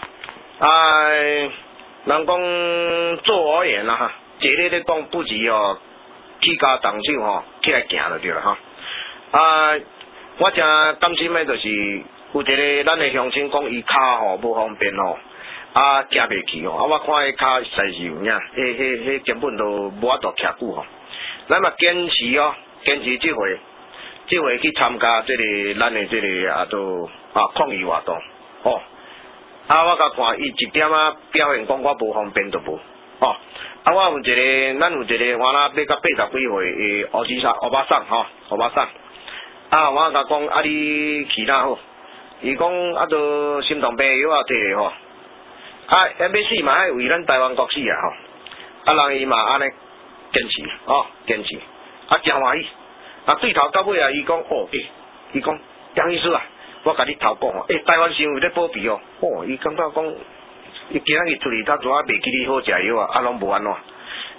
人讲做而言啦哈，这里咧讲不止哦，起家动手吼，起来行就对啦哈。我真担心的就是有一个咱的乡亲讲伊骹吼无方便吼，行袂去吼，我看伊骹实在是有影，迄根本都无法度徛久吼。咱嘛坚持哦，坚持这回去参加这个咱的这个抗议活动哦。我甲看伊一点表现讲我无方便都无哦。我有一个，咱有一个我那要到80几岁的欧巴桑吼，欧巴桑。我甲讲你去哪好？伊讲都心脏病药摕吼。要死嘛爱为咱台湾国死吼。人伊嘛安尼。坚持，真欢喜。对头到尾伊讲伊讲杨医师啊，我甲你头讲台湾省有咧保庇伊感觉讲，伊今仔日出去他怎袂记你好食药拢无安怎？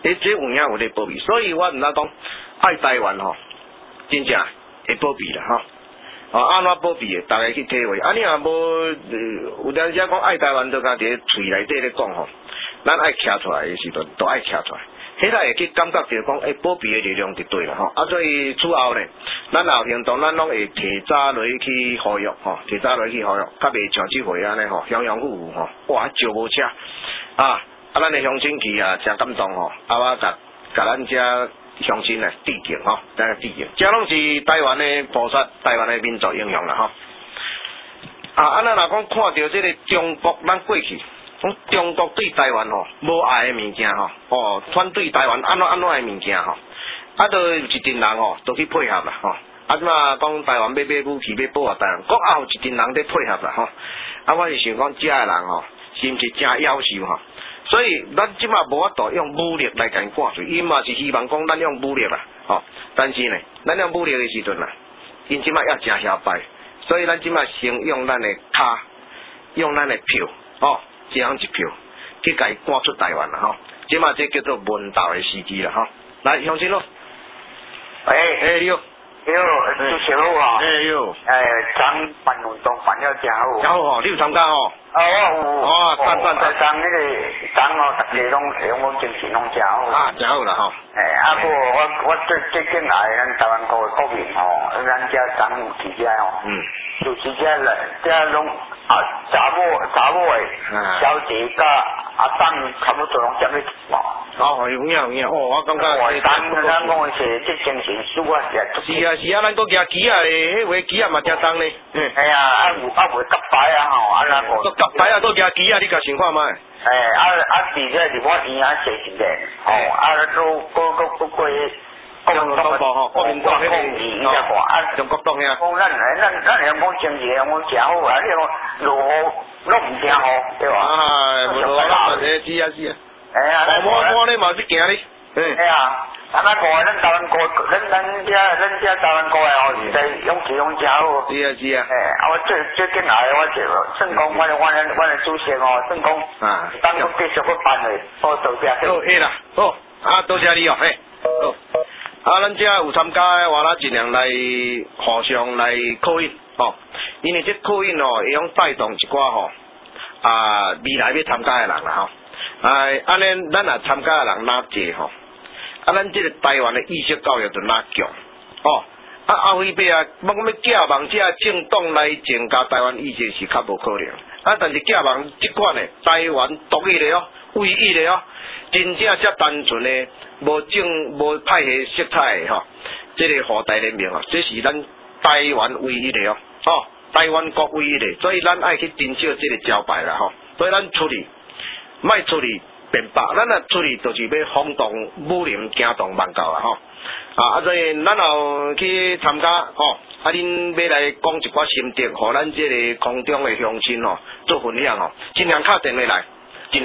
这有影有咧保庇，所以我毋知讲爱台湾吼，真正会保庇啦吼。安怎保庇的？大家去体会。你若无有阵时讲爱台湾，都家伫喙内底咧讲吼，咱爱徛出来的时阵，都爱徛出来。迄个会去感觉到讲，保庇的力量就对了吼。所以此后呢，咱后行动咱拢会提早落去呼吁吼，提早落去呼吁，较袂像即回安尼吼，洋洋虎虎吼，哇，招无车咱的乡亲去真感动吼，我甲咱遮乡亲来致敬吼，咱来致敬。这拢是台湾的菩萨，台湾的民族英雄啦吼。咱若讲看到这个中国，咱过去。中国对台湾吼无爱的物件吼，反对台湾安怎的物件吼，都有一群人吼都去配合啦吼，即马讲台湾要买武器要保护台湾，国也有一群人在配合啦吼，我是想讲遮个人吼是毋是真夭寿吼，所以咱即马无法度用武力来甲因赶出，伊嘛是希望讲咱用武力啦吼，但是呢，咱用武力的时阵啦，因即马也真嚣摆，所以咱即马先用咱的骹，用咱的票吼。一人一票去甲伊赶出台湾啦吼，即马这叫做问道的时机啦吼。来，乡亲咯，你好， 主持好啊，昨办运动办了真好， 真好吼，你有参加吼？ 我有， 赞， 昨大家拢用我精神拢真好， 真好啦吼。 我最近来咱台湾国的国民吼，咱遮昨有记者吼，就是遮拢。查某诶，小姐甲阿婶差不多拢接咧嘛。有影，我感觉。 咱讲诶是即精神书啊， 是咱搁举旗诶，迄回旗嘛真重咧。 袂夹牌吼，咱搁夹牌搁举旗你甲想看卖？ 伫这伫我院坐一个，都过。国民党吼，国民党抗议一下看， 中国党呀。 讲咱香港政治香港真好啊，你讲落雨拢唔惊好，对吧？ 落雨是啊。我咧嘛是惊你。 咱台湾国，咱遮台湾国诶吼，在勇气拢真好。 是啊。 我最近来，我就算讲我的主席哦，算讲当中继续去办诶，多谢。 好，啦，好，多谢你哦，好。咱遮有参加的话，咱尽量来互相来靠印吼，因为这靠印会用带动一寡吼未来要参加的人啦吼。安尼咱若参加的人哪济吼，咱这个台湾的意识教育就哪强吼。后尾尾要寄望这政党来增加台湾意识是较无可能。但是寄望这款的台湾独立的唯一的真正遮单纯的。无派系色彩的这个华大联盟这是咱台湾唯一的台湾国唯一的，所以咱爱去珍惜这个招牌啦所以咱出去，莫出去辩白，咱出去就是要轰动武林，惊动万教啦所以咱后去参加恁要来讲一寡心得，互咱这个空中的乡亲做分享尽量敲电话来，敲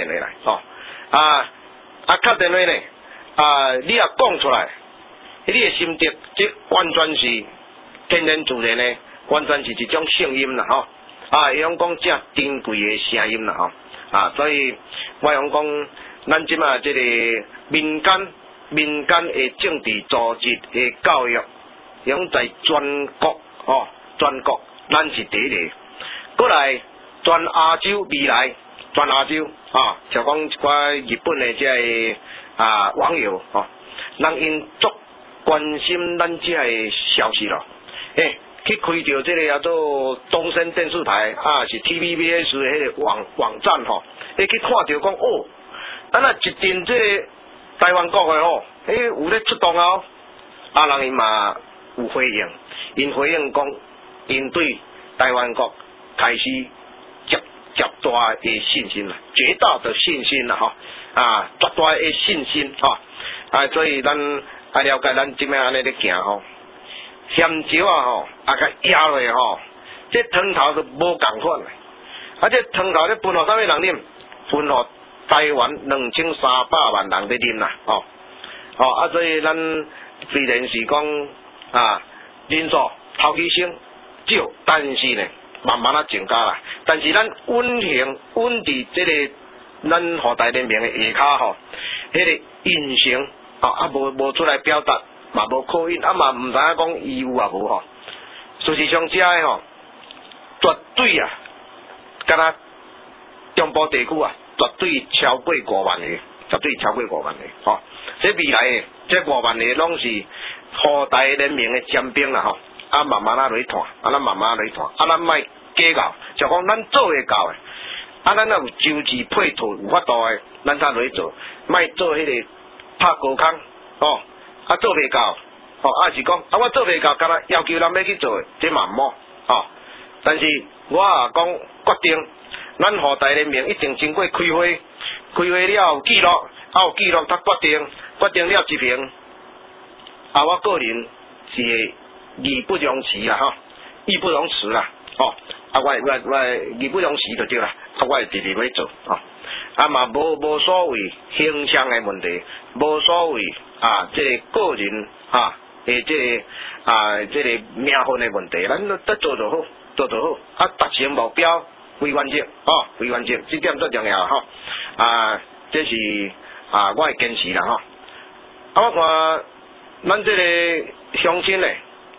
电话呢。你也讲出来，你的心得，这完全是天然自然的，完全是一种声音啦会用讲这珍贵的声音啦所以我用讲，咱即马这个民间的政治组织的教育，用在全国咱是第一个，过来全亚洲未来，全亚洲像讲一寡日本的这个。网友人因足关心咱这个消息咯，去开着这个叫做东森电视台是 TVBS 的迄个网站去看着讲咱一定这个台湾国的有咧出动人因嘛有回应，因回应讲因对台湾国开始极大的信心啦，绝大的信心啦绝大的信心所以咱爱了解咱即摆安尼咧行香蕉甲压落这汤头都无共款这汤头咧分互啥物人啉？分互台湾2300万人在啉啦所以咱虽然是讲人数头期升少，但是呢慢慢增加啦。但是咱稳伫这个咱华大联盟的下骹迄个隐形啊无出来表达，嘛无口音，嘛毋知影讲伊有啊无吼。事实上，遮个吼绝对啊，敢若中部地区啊，绝对超过5万个，绝对超过5万个吼。这未来的这5万个拢是后代人民的尖兵啦吼，慢慢啊来谈，咱慢慢来谈，咱莫计较，就讲咱做会到的，咱若有周期配套有法度的，咱才来做，莫做迄个拍高空哦，做袂到，哦，是讲我做袂到，敢若要求咱要去做的，这嘛唔好哦。但是我讲决定，咱后代人民一定经过开会，开会了有记录，有记录才决定了执行。我个人是义不容辞啦，吼，义不容辞啦，哦，我义不容辞就对啦，我会直直要做，哦，嘛无所谓形象的问题，无所谓这个个人这个名分的问题，咱得做就好，做就好，达成目标为原则，哦，为原则，这点最重要，吼，这是我的坚持啦，吼，我看咱这个乡亲咧，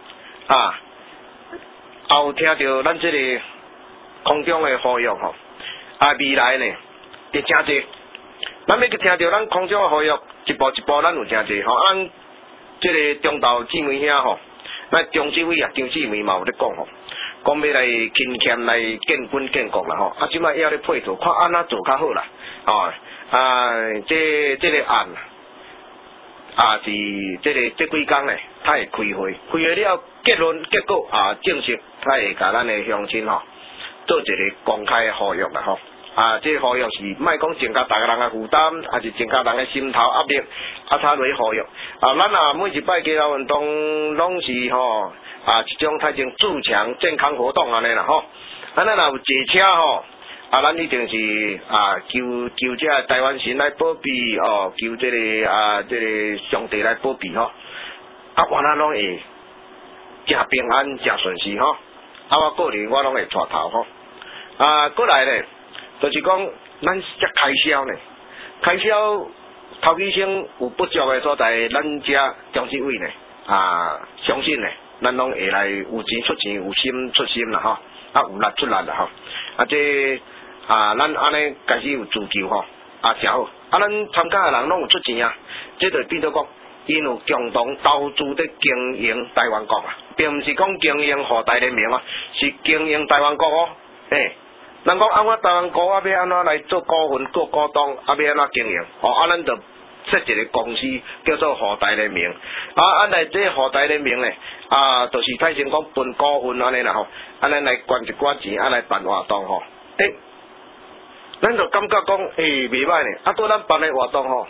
有听到咱这个空中的呼吁吼，未来呢会真济，咱要去听到咱空中的呼吁，一步一步咱有真济吼，咱这个中道姊妹兄吼，咱中纪委张姊妹嘛有咧讲吼，讲要来勤俭来建军建国啦吼，即摆要咧配套，看安怎做较好啦，哦，这个案。是这几工咧，他会开会，开会了结果正式，他会甲咱的乡亲吼做一个公开的呼吁啦吼。这呼吁是莫讲增加大家人的负担，还是增加人的心头压力，才来呼吁。咱每一摆街头运动拢是吼一种太种自强健康活动安尼啦吼。咱若有坐车吼。咱一定是求这台湾神来保庇哦，求这个上帝来保庇吼。我咱拢会真平安、真顺遂吼。我个人我拢会带头吼。过来咧，就是讲咱这开销呢，开销头几先有不足的所在，咱这中纪委呢相信呢，咱拢会来有钱出钱，有心出心啦吼，有力出力啦吼。这咱安尼开始有自救吼，真好。咱参加的人拢有出钱啊，这就变做讲，因有共同投资在经营台湾国啊，并毋是讲经营后代人民啊，是经营台湾国哦。人讲我台湾国要安怎来做股份、做股东，要安怎经营？咱就设一个公司叫做后代人民。来这后代人民咧，就是太先讲分股份安尼啦吼，安尼来捐一寡钱，来办活动吼。咱就感觉讲，袂歹呢。到咱办的活动吼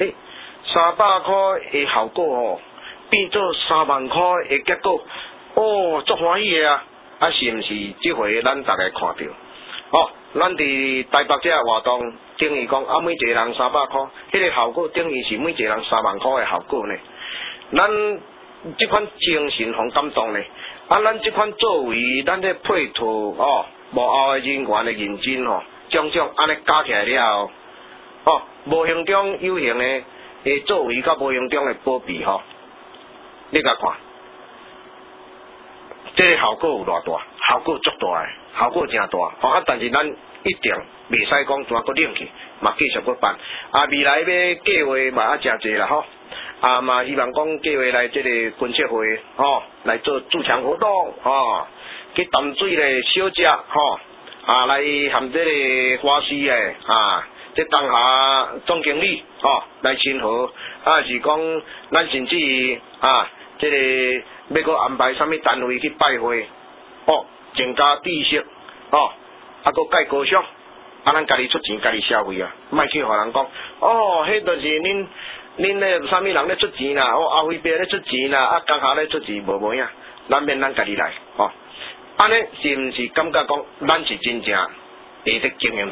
，300块的效果吼，变做3万块的结果，足欢喜的啊！是毋是？这回咱大家看到，咱伫台北这活动，等于讲每一个人300块，迄个效果等于是每一个人3万块的效果呢。咱这款精神互感动呢，咱这款作为咱咧配套幕后的人员的认真吼。种安尼加起来了后，无形中有形的作为，甲无形中的保庇吼，你甲看，这个效果有偌大？效果足大的，效果真大。但是咱一定袂使讲怎个冷去，嘛继续去办。未来要计划嘛真济啦吼。嘛希望讲计划来这个军策会来做自强活动去淡水咧小食来含这个花市诶这当下总经理来亲和，是讲咱甚至这个要搁安排什么单位去拜会增加知识搁介高尚咱家己出钱家己消费莫去互人讲迄就是恁咧啥物人咧出钱啦，阿辉伯咧出钱啦，江下咧出钱，无影，咱免咱家己来安尼是毋是感觉讲咱是真正会得经营台湾？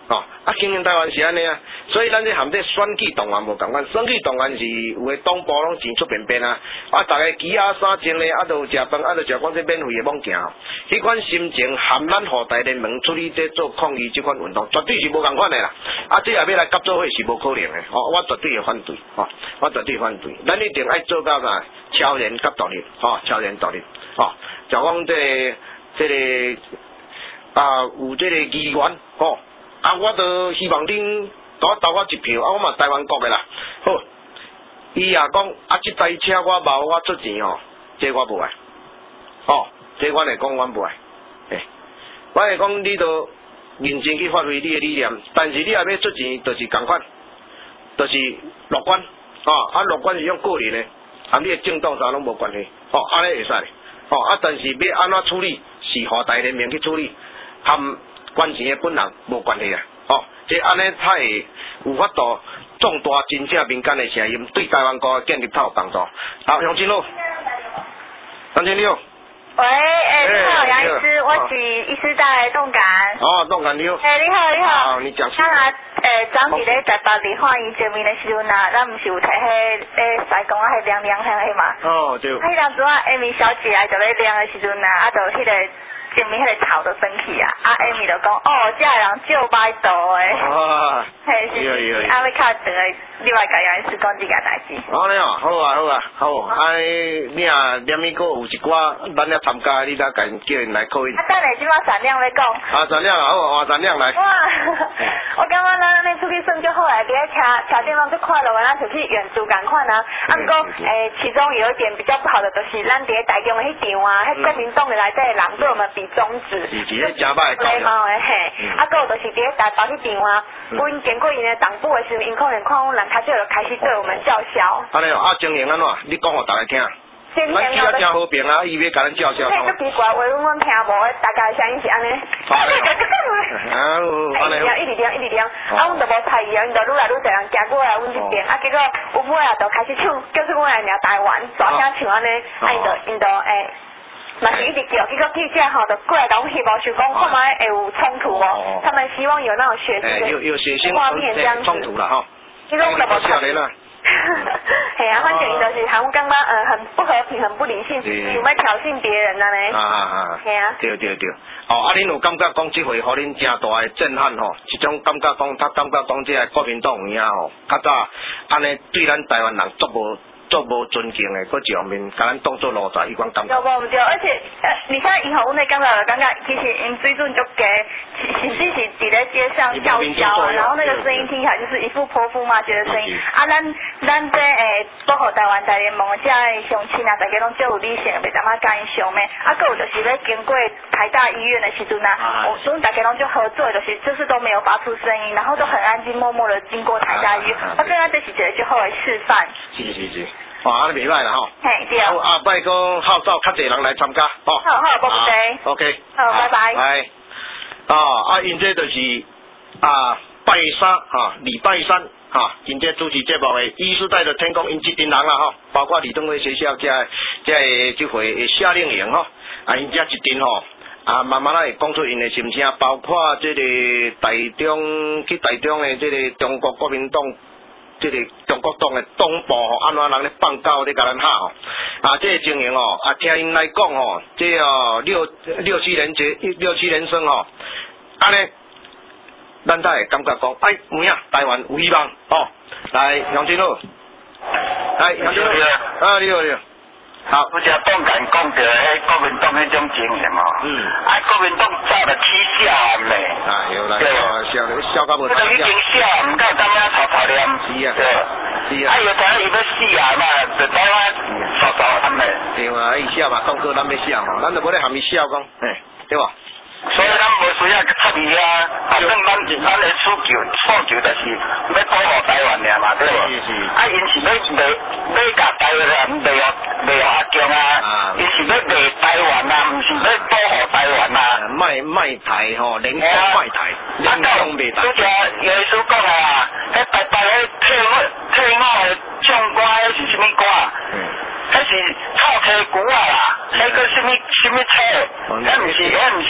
哦，啊，经营台湾是安尼啊，所以咱这含这选举动员无共款，选举动员是有诶党部拢钱出便便啊，啊，逐个旗啊衫穿咧，啊，都有食饭，啊，都食讲这免费诶物件，迄款心情含咱何大联盟处理这做抗议这款运动，绝对是无共款诶啦。啊，这也要来合作伙是无可能诶，哦，我绝对会反对，哦，我绝对反对，咱一定爱做到啥，超然甲独立，哦，超然独立，哦，就讲这个啊，有这个议员，哦。啊！我都希望恁多投我一票，啊！我嘛台湾国的啦。好，伊也讲啊，这台车我无我出钱哦，这我无爱。哦，这我来讲我无爱。我会讲你都认真去发挥你的理念，但是你也要出钱，就是共款，就是乐观。哦，啊，乐观是用个人的，和你的政党啥拢无关系。哦，安尼会使。哦，啊，但是要安怎处理，是何大联盟去处理，含关钱的本人无关系啊！哦，这安尼才会有法度壮大真正民间的声音，对台湾国建立较有帮助。好，杨金路，杨金路。 喂，你好，杨医师，我是医师在动感。 哦，动感你好。 你好，你好。 好，你讲。 咱啊，昨日咧在巴黎看伊见面的时阵啊，咱毋是有摕迄西贡啊，迄凉凉香迄嘛。哦，对。迄当时啊，艾米小姐啊，就咧凉的时阵啊，啊，就迄个。前面迄个草就生气啊，啊 Amy 就讲，哦，这人就歹道诶，嘿是，啊要较长诶，你来甲杨医师讲这件代志。 好嘞哦，好啊好啊好，哎，你啊连咪个有一寡咱咧参加，你再甲叫人来考验。 啊，等下即摆闪亮咧讲。啊， 闪亮啊，好，闪亮来。 哇，我感觉咱安尼出去耍就好诶，伫咧车顶拢最快乐诶，咱出去远足共款啊。啊，不过其中有一点比较不好的就是咱伫咧台中诶迄场啊，迄国民党诶内底诶人对我们比中指。 是真歹。 礼貌诶嘿，啊，搁有就是伫咧台北迄场啊，阮经过因诶党部诶时阵，因可能看阮人，他就开始对我们叫嚣。安尼哦，啊，经营安怎？你讲互大家听。咱去啊，真和平啊，伊要甲咱叫嚣。 嘿，足奇怪，话阮听无，大家声音是安尼。 啊，安尼。 一直念，啊，阮就无睬伊啊，阮就愈来愈侪人行过来阮这边，啊，结果有尾啊，就开始唱，叫出阮来听台湾，大声唱安尼，啊，因就嘛是一直叫，结果记者吼就过来甲阮希望想讲，看卖会有冲突哦，他们希望有那种血腥的画面这样子。 冲突了哈。 结果阮就无睬。嘿啊，反正伊就是喊我感觉很不和平，很不理性，想要挑衅别人啊呢。嘿啊。对。 哦，啊，恁有感觉讲这回互恁真大的震撼吼？一种感觉讲，他感觉讲这个国民党有影吼，较早安尼对咱台湾人足无尊敬的，搁一方面甲咱当作奴才，伊讲感觉。 对，而且而且因互阮的感觉，其实因水准足低，甚至是伫咧街上叫嚣啊，然后那个声音听起来就是一副泼妇骂街的声音。啊，咱这保护台湾大联盟这乡亲啊，大家拢足有理性，袂怎么干伤咩？啊，搁有就是咧经过台大医院的时阵啊，阮大家拢就合作，就是都没有发出声音，然后都很安静默默的经过台大医院。我感觉这是一个足好的示范。 是。哇，安尼袂歹啦吼。 嘿，对。 好，啊，拜讲号召较侪人来参加，吼。 好，不客气。 OK。 好，拜拜。 来，因这就是拜三礼拜三今天主持节目的医师带着天空因这群人啦吼，包括李登辉学校这回夏令营吼，因这一群吼。慢慢会讲出因的心声，包括这个台中的这个中国国民党。这个中国党的党部安怎人咧放狗咧甲咱吓吼，这个情形听因来讲吼，这六七人生吼，安尼，咱才会感觉讲，有影台湾有希望哦。来，杨金路，杨金路，你好。 好，我只党员讲到迄国民党迄种情形哦，国民党早就起笑暗嘞， 有啦，笑到无。 我就已经笑，唔敢当遐吵念。是啊。有当伊要死啊嘛，就当遐吵暗嘞。 对啊，伊笑嘛，当作咱要笑吼，咱就无咧含伊笑讲，对吧？ 所以咱无需要去插伊啊，反正咱的诉求就是要保护台湾尔嘛，对无？因是要甲台湾卖阿强啊，因是要卖台湾啊，毋是要保护台湾啊。 卖台吼，联合卖台，联合卖台。 拄则耶稣讲啊，迄台北迄退伍的将官，迄是啥物官？迄是臭车牛啊啦，迄个什么车？迄毋是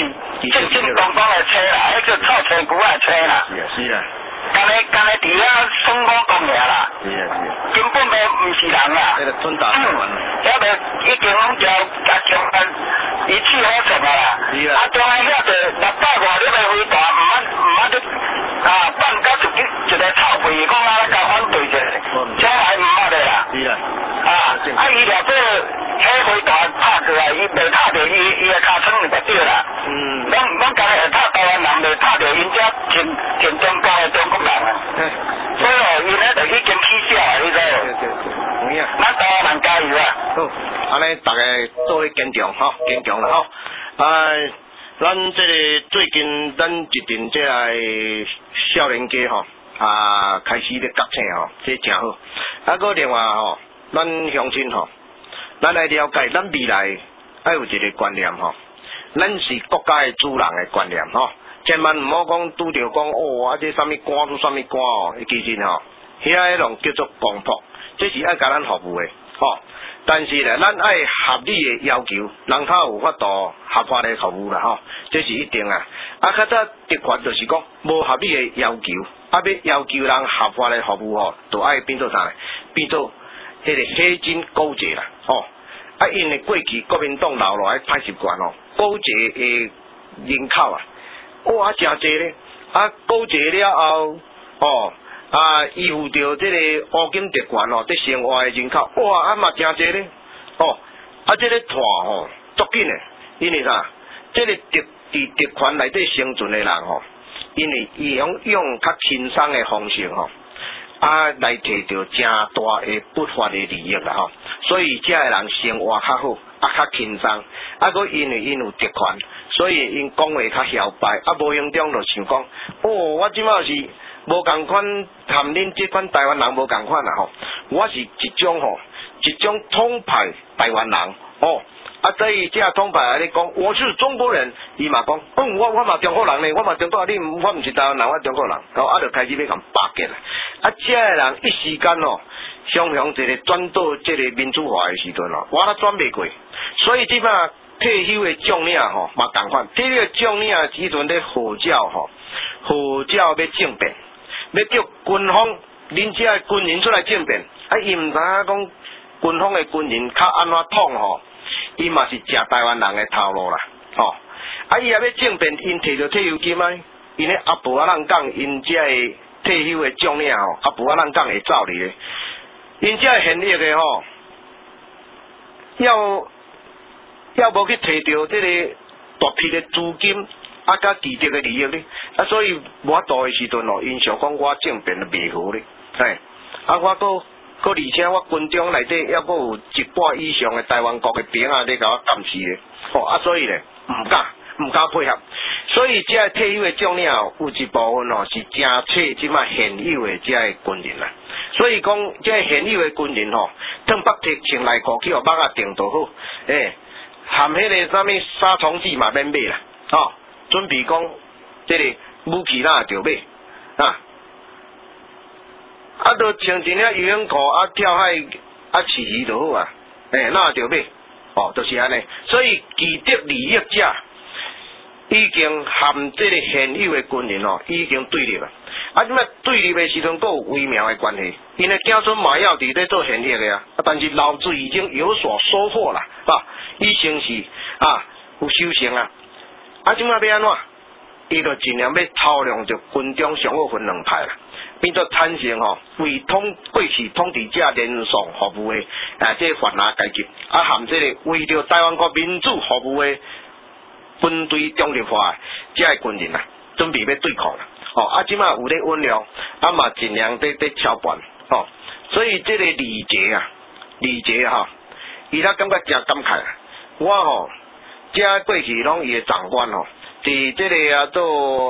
正公公的车啦，迄叫臭车牛仔车啦。 是啊。 干咧伫遐算我讲尔啦。 是啊。 根本都唔是人啦。 迄个准大台湾。 遐个已经拢交中安一气呵成啦。是啊。中安遐个600外粒的飞弹，唔捌得放到一个臭屁，讲啊甲反对者，将来唔捌的啦。是啊。伊若做迄飞弹拍过来，伊袂拍着伊个尻川就对啦。拢家己会拍台湾人，袂拍着因遮挺中国的中国人啊。所以因咧就已经起笑啊，你知无？有影。咱台湾人加油啊！ 好，安尼大家做伙坚强吼，坚强啦吼。咱这个最近咱一阵这个少年家吼开始咧觉醒吼，这真好。个另外吼，咱乡亲吼，咱来了解咱未来要有一个观念吼，咱是国家的主人的观念吼，千万唔好讲拄着讲这啥物官做啥物官哦，其实吼，遐种叫做公仆，这是爱甲咱服务的吼。但是咧，咱爱合理的要求，人他有法度合法的服务啦吼，这是一定啊。较早的确就是讲无合理的要求，要求人合法的服务吼，就爱变做啥咧？变做迄个黑金勾结啦吼。因为过去国民党留落来歹习惯吼，勾结的人口哇真侪咧，勾结了后依附着这个乌金特权在生活的人口嘛真侪咧这个团足紧的，因为啥？这个伫特权内底生存的人因为用较轻松的方式来摕到真大的不法的利益啦所以这个人生活较好较轻松佫因为因有特权，所以因讲话较嚣摆无形中就想讲我即马是无共款，含恁这款台湾人无共款啦我是一种统派台湾人所以这统派来讲，我是中国人，伊嘛讲，我嘛中国人呢，我嘛中国人，我唔是台湾人，我中国人，就开始要共巴结啦。这个人一时间常常一个转到这个民主化的时阵我都转袂过，所以即摆退休的将领嘛共款，退休的将领时阵咧号召要政变。要叫军方，恁遮的军人出来政变，伊唔知影讲军方的军人较安怎统伊嘛是食台湾人的头路啦伊也要政变，因摕到退休金因咧阿婆人讲，因遮的退休的将领阿婆人讲会走哩咧，因遮现役的要无去摕到这个大批的资金。甲既得的利益咧，所以无法度的时阵因想讲我政变就袂好咧，我而且我军中内底还佫有1半以上的台湾国的兵咧甲我监视咧，所以咧唔敢配合，所以这退休的将领有一部分是真切即卖现有的这军人啦，所以讲这现有的军人汤北铁穿内裤去目定就好，含迄个啥物杀虫剂嘛免买啦，准备讲，这个武器哪着买都穿一领游泳裤跳海饲鱼就好哪着买就是安尼。所以既得利益者已经含这个现有的军人已经对立了。即摆对立的时阵，佫有微妙的关系。因为子孙嘛要伫咧做现役的但是老子已经有所收获啦，已经是有修成啊。即摆要安怎？伊就尽量要操量着军中上好分2派啦，变作产生为过去统治者连爽服务的这泛蓝阶级，含这个为着台湾国民主服务的军队中立化这个军人准备要对抗啦。即摆有咧稳了，嘛尽量在操办所以这个李杰伊拉感觉真感慨我这过去拢伊的长官伫这个做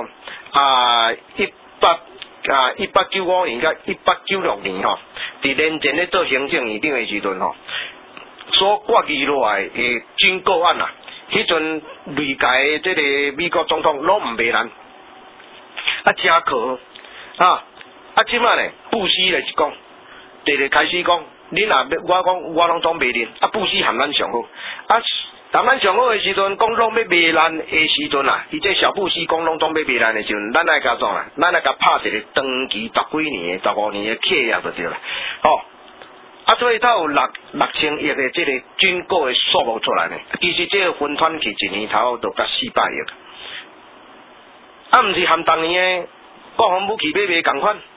1895年甲1896年伫连前咧做行政院长的时阵所挂记落来的军购案迄阵累届这个美国总统拢唔袂难真可即摆咧布希咧是讲，开始讲，恁我讲我拢总袂认布希含咱上好当咱上好的时阵，讲拢要卖烂的时阵啊，伊这小布施讲拢总要卖烂的时阵，咱爱甲怎啦？咱爱甲拍一个长期10几年、15年的契约就对啦。哦，啊，所以才有6000亿的这个军购的数目出来呢。其实这个分摊去一年头都甲400亿，啊，毋是含当年的国防武器买卖共款，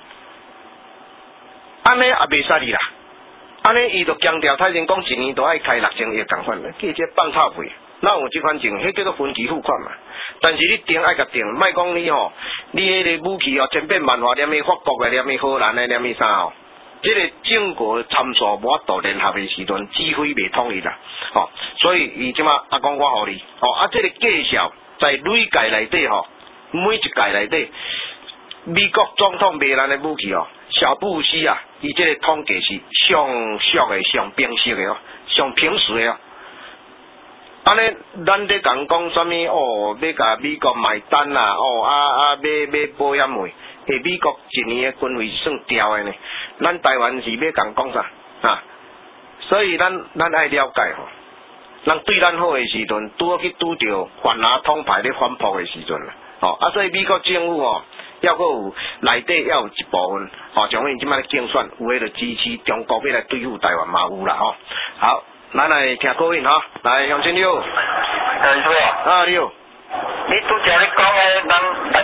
安尼也袂使哩啦。安尼伊就强调，太前讲一年都爱开6000亿共款，记这放臭屁，哪有这款情？迄叫做分期付款嘛。但是你定爱甲定，莫讲你吼，你迄个武器哦千变万化，念去法国的，念去荷兰的，念去啥哦？这个整个参数无法度联合的时阵，指挥袂统一啦。哦，所以伊即马啊讲我互你，哦啊，这个介绍在累届内底吼，每一届内底，美国总统卖咱的武器哦。小布施啊，伊这个统计是上俗的、上平实的哦，上平实的哦。安尼，咱咧讲什么哦？要甲美国买单啦，哦买保险费，美国一年的军费算调的呢。咱台湾是要讲啥啊？所以咱爱了解吼，人对咱好的时阵，拄好去拄着反拿统派咧反扑的时阵啦。哦，啊，所以美国政府哦。要阁有内底要有一部分，哦，像因即摆竞选有迄个支持中国要来对付台湾嘛有啦，吼。好，咱来听口音哈，来向前溜。 你说啊，溜。 你拄则你讲诶，咱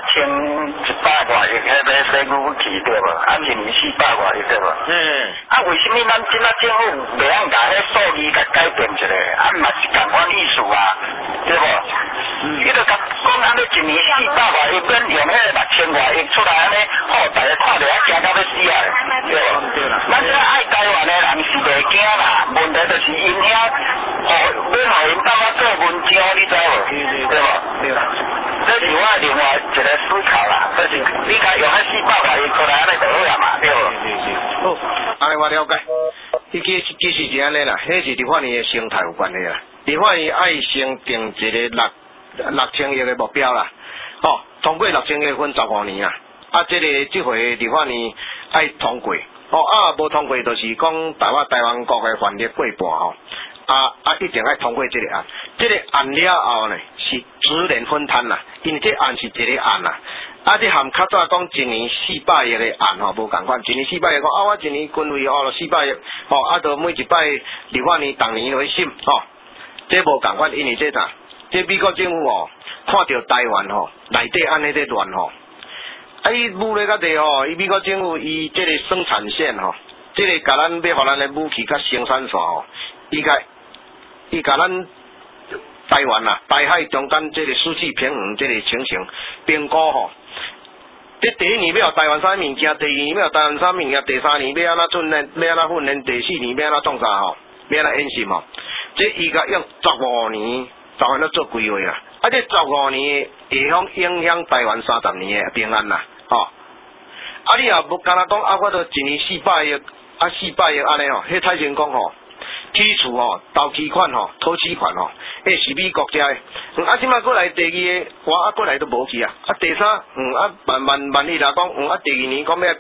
6100外亿迄个生武器对无？啊，一年400外亿对无？啊，为什么咱即摆政府袂晓甲迄数字甲改变一下？啊，嘛是共款意思啊，对无？伊就甲讲安尼一年400外亿，免用迄个6000外亿出来安尼，好，大家看着啊惊到要死啊，对无？对啦。咱这爱台湾的人是袂惊啦，问题就是因遐哦，要互因当啊做文章，你知无？对无？对啦。这是我另外一个思考啦，就是你甲用迄400外亿出来安尼就好啊嘛，对无？ 好，安尼我了解。伊其实是安尼啦，迄是伫法院的生态有关系啦。伫法院爱先定一个6000亿的目标啦，哦，通过6000亿分15年啊，啊，这回伫法院爱通过，哦啊，无通过就是讲台湾国的权力过半吼，一定爱通过这个案，这个案了后呢是自然分摊啦，因为这案是一个案啦。啊，这含较早讲一年400亿的案吼，无共款，一年400亿讲啊，我一年军费哦400亿，吼啊，就每一摆立法院当年会审，吼，这无共款，因为这啥？这美国政府哦，看到台湾吼内底安尼在乱吼，啊，伊武力较济吼，伊美国政府伊这个生产线吼，这个甲咱要互咱的武器甲生产线吼，伊甲咱台湾啊，台海中间这个失去平衡这个情形评估吼。这第一年要台湾啥物件，第二年要台湾啥物件，第三年要安怎训练，要安怎训练，第四年要安怎创啥吼，要安怎演习吼。这伊甲用15年来做规划啦。啊，这15年会影响台湾30年的平安啦，吼。啊，你也无干那讲啊，我都一年400亿，啊400亿安尼吼，迄太先讲吼，起厝吼，投期款吼，土地款吼。是美国家的，啊，即摆过来第二个，我过来都无去啊。啊，第三，万一来讲，啊，第二年讲要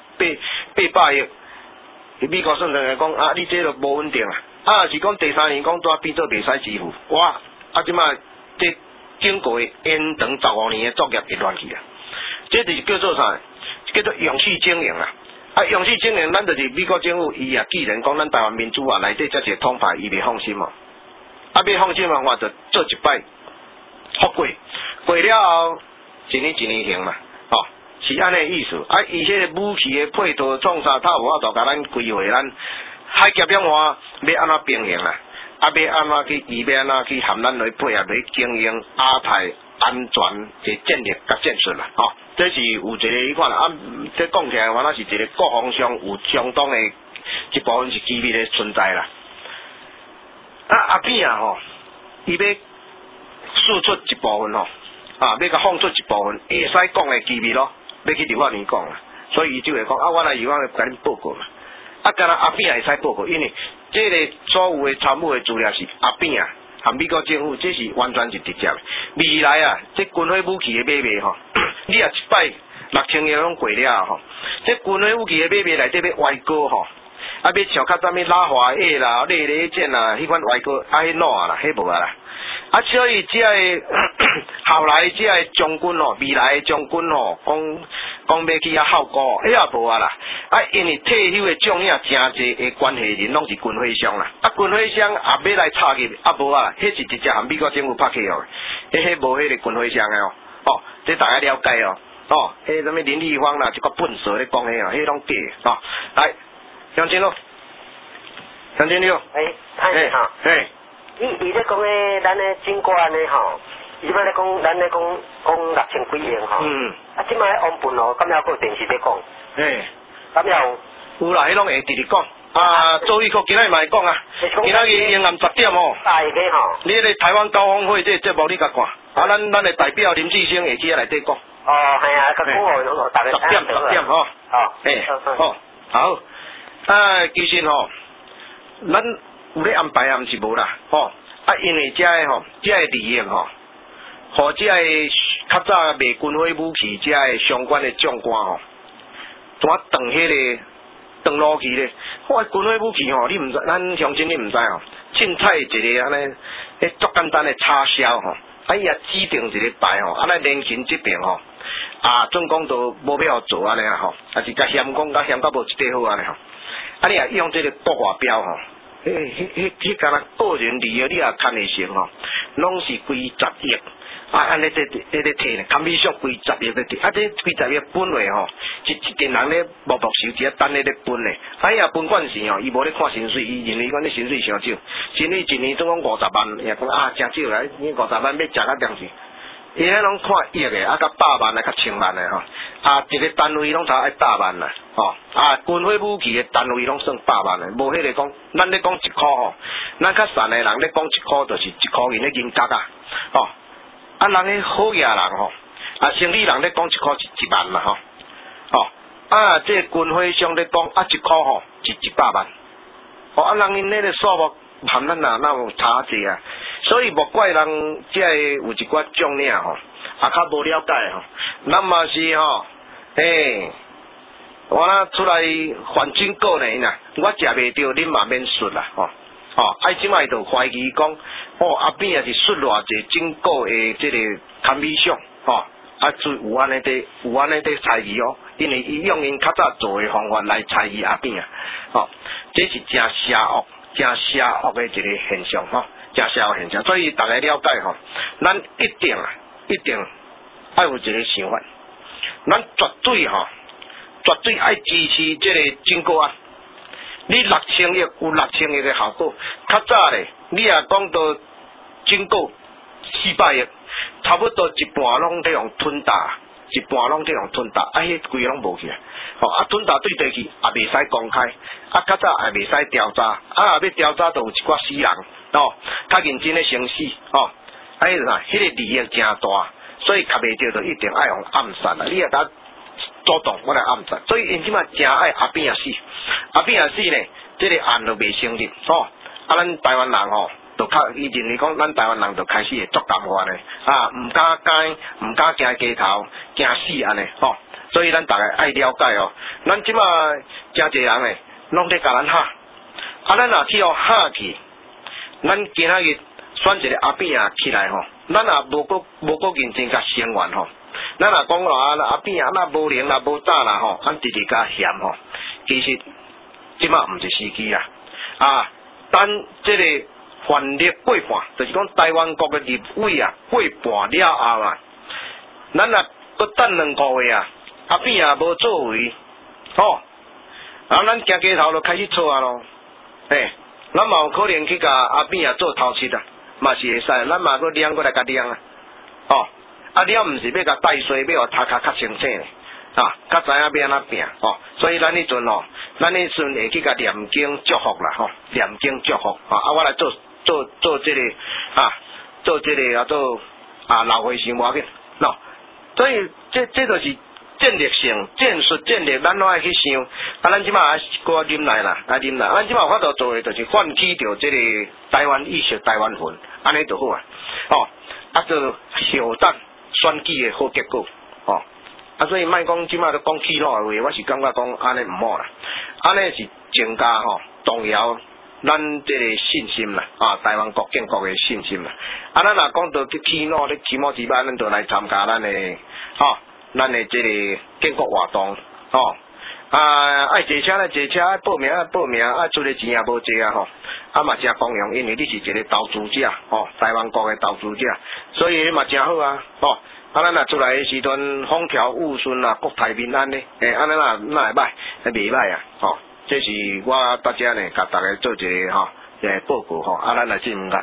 800亿，美国算来讲，啊，你这就无稳定啊。啊，是讲第三年讲拄变做袂使支付，哇，啊，即摆这经过延长15年的作业就乱去啊。这就是叫做啥？叫做勇气经营啊。啊，勇气经营，咱就是美国政府，伊也既然讲咱台湾民主啊，内底遮个统派，伊袂放心哦。啊，要放心的话，就做一摆复过，过了后一年行嘛，哦，是安尼意思。啊，伊迄个武器的配套创啥，他有法度甲咱规划咱海峡两岸要安怎平衡啦，啊，要安怎去，伊要安怎去含咱来配合来经营亚太安全的战略甲战术啦，哦，这是有一个迄款啦，啊，这讲起来，反正是一个国防上有相当的一部分是机密的存在啦。啊，阿扁啊吼，伊要输出一部分吼，啊，要甲放出一部分，会使讲的机密咯，要去立法院讲啦，所以伊就会讲啊，我来以往甲恁报告嘛，啊，干那阿扁也会使报告，因为这个所有的参谋的资料是阿扁啊，和美国政府，这是完全是直接的。未来啊，这军火武器的买卖吼，你也一摆6000亿拢过了吼，这军火武器的买卖内底要歪高吼。 啊，要像较早物拉华叶啦、内雷剑啦，迄款外国迄喏啊啦，迄无啊啦。啊，所以这个后来这个将军哦，未来的将军哦，讲要去效果，迄也无啊啦。啊，因为退休的将领真侪的关系人拢是军火商啦。啊，军火商也要来插入，啊无啊啦，迄是直接和美国政府拍起哦。迄无迄个军火商的哦，哦，这大家了解哦。哦，迄什么林立芳啦，一个笨蛇咧讲迄哦，迄拢假哦。来，向前路，向前路。 太好。伊咧讲诶，咱诶警官安尼吼，伊摆咧讲，咱咧讲6000几亿吼。啊，即摆王本哦，敢了个电视咧讲。敢了有啦，迄拢会直直讲。啊，周玉科今仔日嘛会讲啊，今仔日阴暗10点哦。 大个吼。 你迄个台湾高峰会这节目你甲看，啊，咱的代表林志升下去内底讲。 哦，系啊，较讲哦，大家 10點吼。哦，好。啊，其實吼，咱有咧安排啊，毋是無啦，吼。啊，因為遮個吼，遮個利益吼，互遮個較早賣軍火武器遮個相關的將官吼，怎啊斷迄個斷路去咧？我軍火武器吼，你毋知，咱鄉親你毋知吼，凊彩一個安尼，迄足簡單的插銷吼，啊伊也指定一個牌吼，啊咱連勤這邊吼。啊，總講都無要做安尼啦吼，啊是甲嫌講甲嫌到無一塊好安尼吼，啊你也用這個國華標吼，迄干那個人利益你也看得成吼，攏是幾十億，啊安尼這摕呢，堪比上幾十億咧摕，啊這幾十億本來吼，一個人咧默默收一等咧分咧，啊伊也分管是吼，伊無咧看薪水，伊認為講你薪水上少，薪水一年總講50萬，也講啊真少啦，你50萬要食到點是？伊迄攏看億嘅，啊，甲100萬啊，甲1000萬嘅吼，啊，一個單位攏差100萬啦，吼，啊，軍火武器嘅單位攏算100萬嘅，無迄個講，咱咧講1箍吼，咱較散嘅人咧講1箍就是1箍銀嘅銀角啊，吼，啊，人咧好嘢人吼，啊，生理人咧講1箍是1萬嘛吼，吼，啊，這軍火商咧講啊1箍吼是100萬，哦，啊，人因迄個數目含咱哪有差濟啊？所以莫怪人，即個有一寡將領吼，啊較無了解吼，咱嘛是吼，我若出來還警告呢呐，我食袂着，恁嘛免說啦吼，吼，啊即擺就懷疑講，哦阿邊也是說偌濟警告的即個堪比上，吼，啊就有安尼的猜疑哦，因為伊用因較早做的方法來猜疑阿邊啊，吼，這是真邪惡的一個現象吼。真社會現象，所以大家了解吼，咱一定要有一個想法，咱絕對愛支持這個警告啊！你6000億有6000億的效果，較早咧，你也講到警告400億，差不多一半攏在用吞打，啊，迄規攏無去啊！吼，啊，吞打對地去也袂使公開，啊，較早也袂使調查，啊，要調查都有一寡死人。哦，較認真的生死哦，迄個利益真大，所以較袂着就一定愛用暗殺啦。你也甲主動我來暗殺，所以因即馬真愛阿扁也死呢，這個案就袂成立哦。啊，咱台灣人吼，就較以前嚟講，咱台灣人就開始會作淡化呢，啊，唔敢行街頭，驚死安尼吼。所以咱大家愛了解哦，咱即馬真濟人呢，攏在甲咱嚇，啊，咱若去嚇去。咱今仔日選一個阿扁啊起來吼，咱也無個認真甲聲援吼，咱也講話阿扁啊那無靈啦無膽啦吼，咱直直甲嫌吼，其實即馬毋是時機啊，啊，等即個權力過半，就是講台灣國嘅立委啊過半了後啊，咱也擱等2個月啊，阿扁也無作為，吼，然後咱行街頭就開始錯啊咯，咱嘛有可能去甲阿扁也做頭七啊，嘛是會使，咱嘛擱量過來甲量啊，哦，啊了毋是要甲帶衰，要互頭殼較清醒咧，啊，較知影要安怎拼，哦，所以咱迄陣吼，咱迄陣會去甲念經祝福啦，吼，念經祝福，啊，我來做這個啊，做這個啊做啊老會先無要緊，喏，所以這就是戰略性、戰術、戰略，咱攏愛去想。啊，咱即馬擱啉來啦，咱即馬有法度做誒，就是喚起着即個台灣意識、台灣魂，安尼就好啊。哦，啊，就後等選舉誒好結果。哦， 啊，所以莫讲即马都讲气候的话，我是感觉讲安尼唔好啦，安尼是增加动摇咱这个信心啦，台湾国建国的信心啦。啊，咱若讲到去气候咧，起码之班，咱就来参加咱的咱的这个建国活动爱坐车咧，坐车报名出的钱也无济嘛真公用，因为你是一个投资者台湾国的投资者，所以嘛真好啊咱若出来的时阵风调雨顺啊，国泰民安咧，安尼哪会歹？袂歹啊这是我大家呢，甲大家做一个报告咱来进入。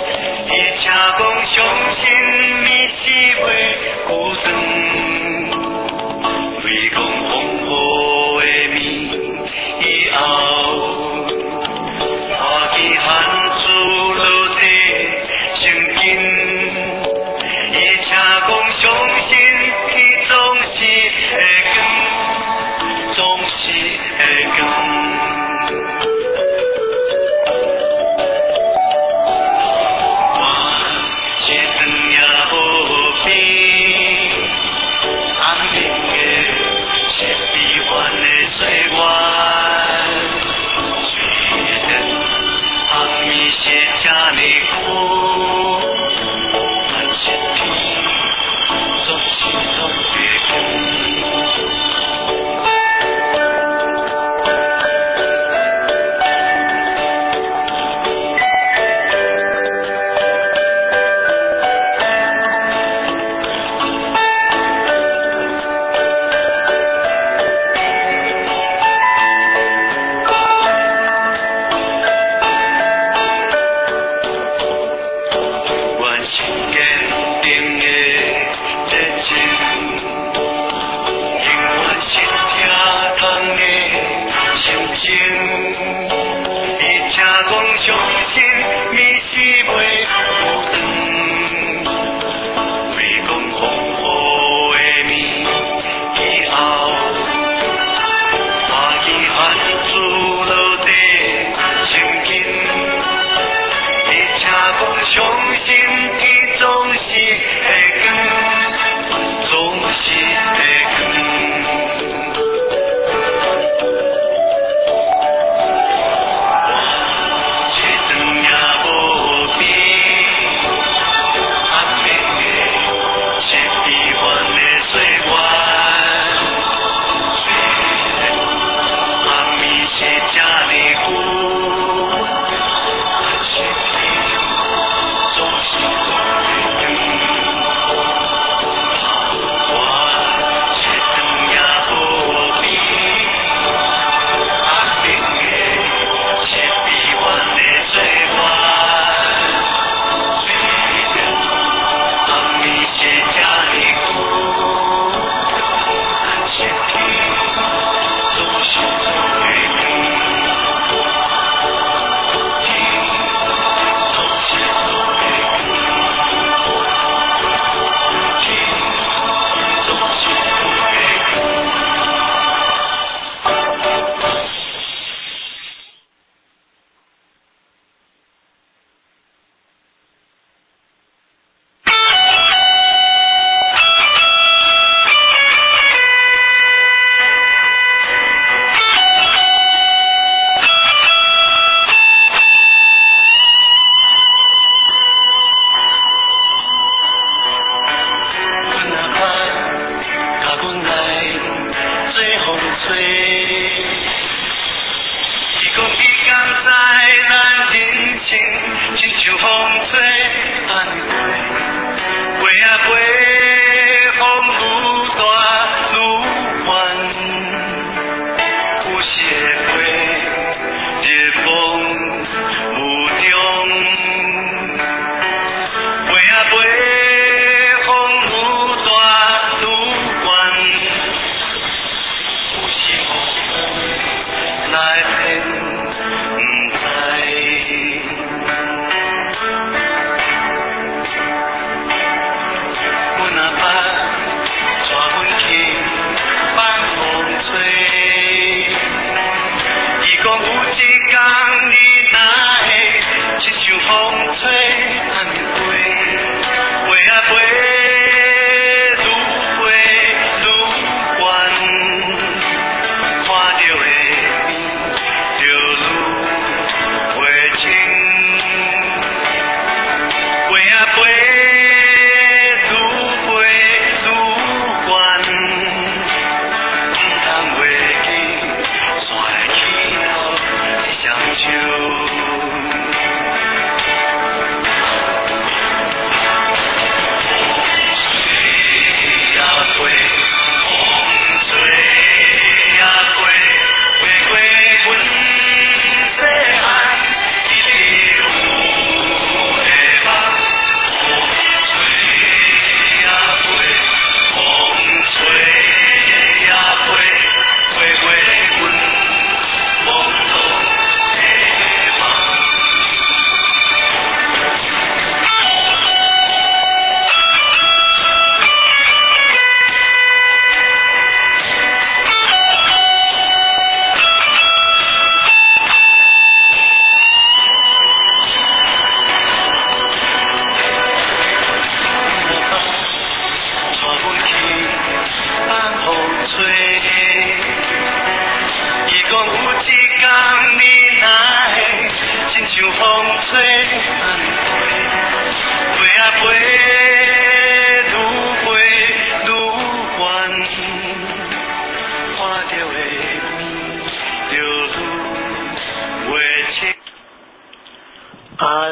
相信你是袂孤单。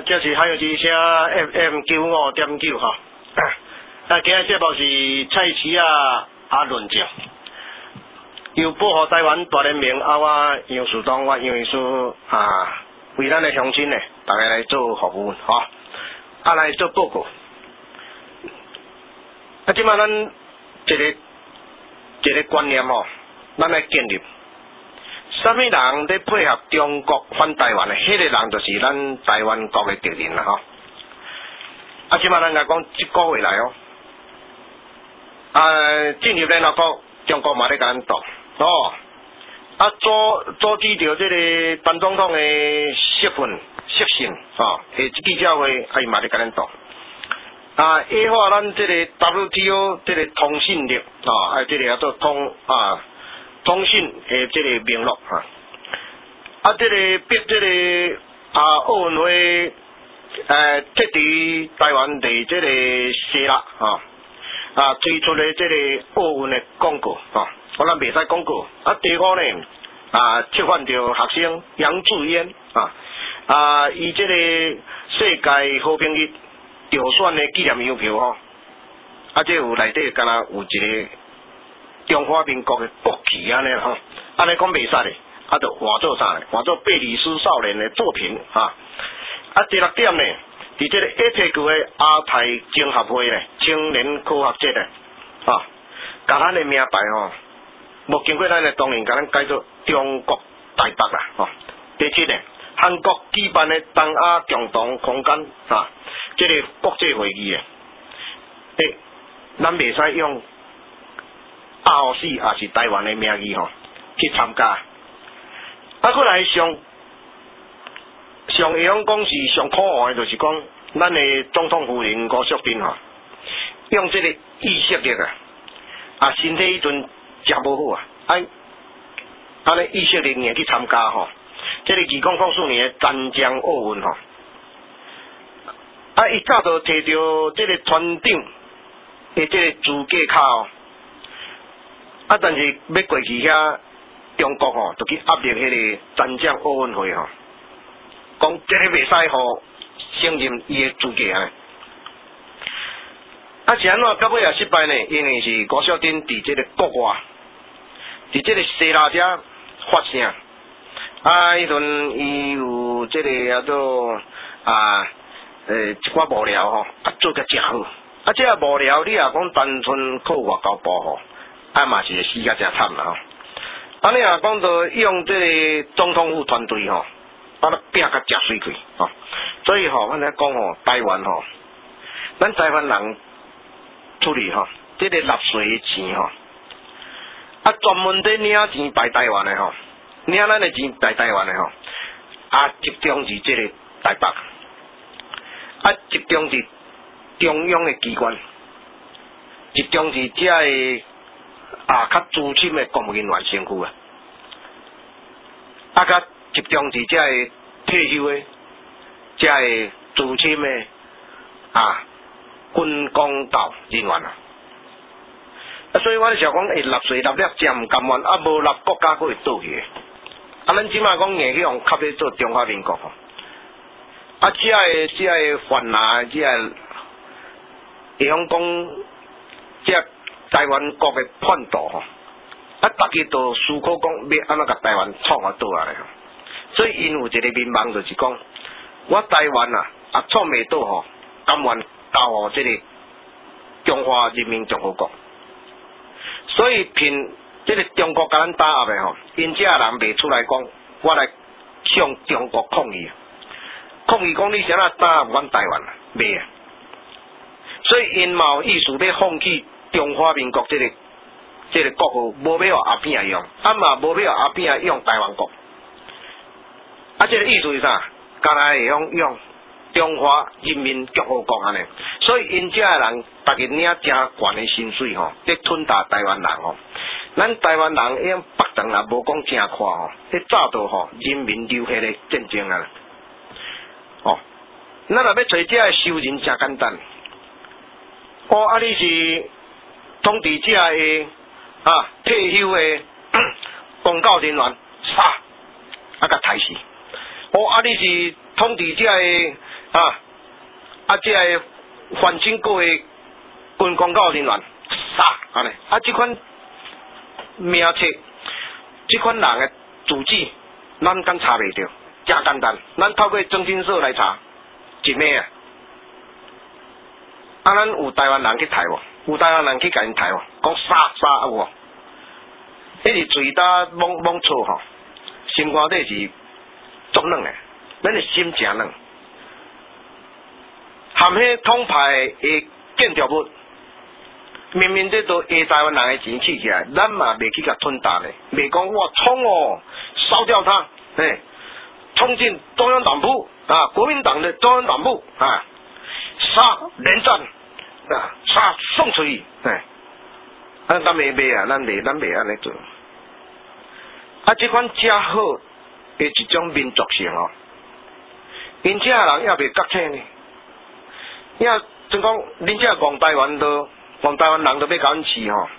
这是还有一声 FM95.9 哈。今日节目是蔡奇阿论证，由保护台湾大联盟我杨树东我杨秘书为咱的乡亲呢，大家来做服务哈，来做报告。即摆咱一个观念咱来建立。什么人在配合中国反台湾的，迄个人就是咱台湾国的敌人啦吼。即摆咱来讲一个月来进入联合国，中国嘛咧甲咱斗阻止着这个陈总统的失信下记者会伊嘛咧甲咱斗。矮化咱这个 WTO 这个通信力这个叫做通信的这个名录这个逼这个奥运会设置台湾的这个西啦推出的这个奥运的广告我咱袂使广告第五呢触犯着学生杨志嫣伊这个世界和平日调选的纪念邮票这有内底敢若有一个中华民国的国旗安尼安尼讲袂使咧就换做啥咧？换做贝里斯少年的作品第六点呢，伫这个APEC的亚太经合会咧，青年科学节咧甲咱的名牌无经过咱的同仁甲咱改做中国台北啦第七呢，韩国举办的东亚共同空间这个国际会议咱袂使用ROC 也是台湾的名义去参加。过来上会用讲是上可恶的，就是讲咱的总统夫人吴淑珍用这个意识力身体迄阵食无好安尼意识力硬去参加这个2004年的湛江奥运伊早就摕到这个船长的这个资格卡但是要过去遐中国就去压力迄个湛江奥运会讲这个袂使承认伊的资格是安怎到尾也失败呢？因为是吴淑珍伫这个国外，伫这个西拉遮发声迄阵伊有这个叫做一寡无聊做甲真好这个无聊你也讲单纯靠外交部嘛是会死甲真惨啦你也讲到用这个总统府团队把它拼甲真水气所以咱来讲台湾咱台湾人处理这个纳税的钱专门在领钱摆台湾的领咱的钱摆台湾的集中伫这个台北集中伫中央的机关，集中伫遮个较资深的公务人员身躯较集中伫遮个退休的遮个资深的军公道人员所以我想讲纳税纳了真毋甘愿无纳国家佫会倒去咱即马讲硬去用卡去做中华民国这个犯这个会晓讲这台湾国的叛徒大家都思考讲要安怎甲台湾创倒来所以因有一个民望就是讲我台湾创袂倒甘愿交这个中华人民共和国所以凭这个中国甲咱打压的因这人袂出来讲我来向中国抗议讲你是安怎打压阮台湾袂所以因嘛有意思要放弃中华民国这个国号无要阿扁用嘛无要阿扁用台湾国这个意思是啥敢若会用中华人民共和国安尼所以因这人大家领真悬的薪水在吞打台湾人咱台湾人用北长也无讲真快早到人民流血的战争咱若要找这个收人真简单你是统治这个退休的公教人员甲杀死你是统治这个这个反清国的军公告人员杀安尼，这款名册，这款人的主旨，咱敢查袂着，真简单，咱透过征信社来查，一枚啊。咱有台湾人去抬无？有台湾人去甲因抬无？讲杀有无？迄是嘴打懵错吼，心肝底是足软的，咱的心诚软。含迄统派的建筑物，明明这都下台湾人的钱起起来，咱嘛袂去甲吞大咧，袂讲哇冲哦，烧掉它，冲进中央党部国民党的中央党部杀连战杀送出去，咱袂啊，咱袂安尼做。这款遮好的一种民族性哦，因遮人也袂觉醒呢。因真讲，恁遮讲台湾人都要甲阮饲吼，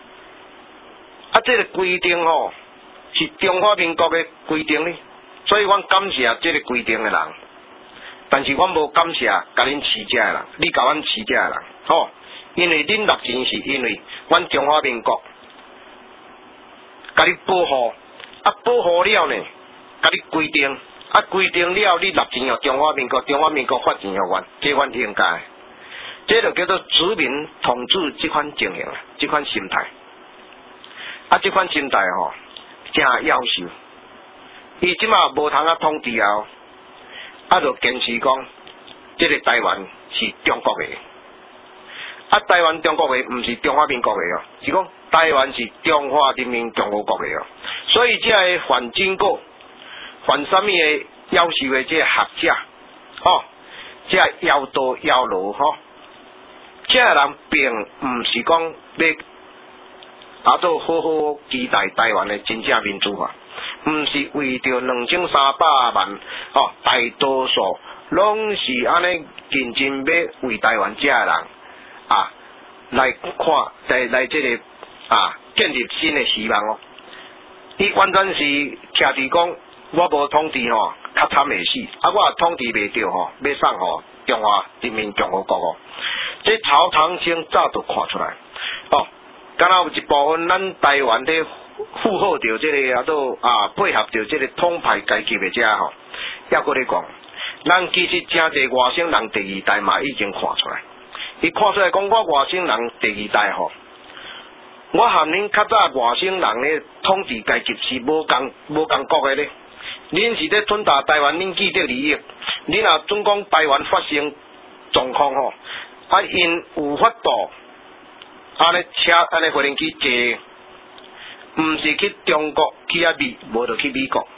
这个规定吼是中华民国的规定呢，所以阮感谢这个规定的人，但是阮无感谢甲恁饲遮的人，你甲阮饲遮的人，因为恁纳钱是因为阮中华民国甲你保护，保护了呢，甲你规定。规定了，你纳钱予中华民国发钱予阮，这款应该，这就叫做殖民统治这款情形，这款心态。这款心态吼，真夭寿。伊即马无通统治后，就坚持讲，这个台湾是中国的。台湾中国的，毋是中华民国的哦，是讲台湾是中华人民共和国的哦。所以这个反经过。犯什么的夭寿的这个学者，这妖道妖罗这个人并唔是讲要做好好期待台湾的真正民主化，唔是为着2300万大多数拢是安尼认真要为台湾这个人来看来这个建立新的希望哦。伊完全是徛伫讲。我无统治较惨会死，我统治袂着要送中华人民共和国这曹唐生早就看出来敢若有一部分咱台湾咧附和着这个配合着这个统派阶级的遮还搁咧讲，咱其实真侪外省人第二代嘛已经看出来，伊看出来讲我外省人第二代我含恁较早外省人咧统治阶级是无共国的咧。恁是咧吞大台湾恁既得利益，恁若总讲台湾发生状况因有法度安尼回去坐，毋是去中国去无就去美国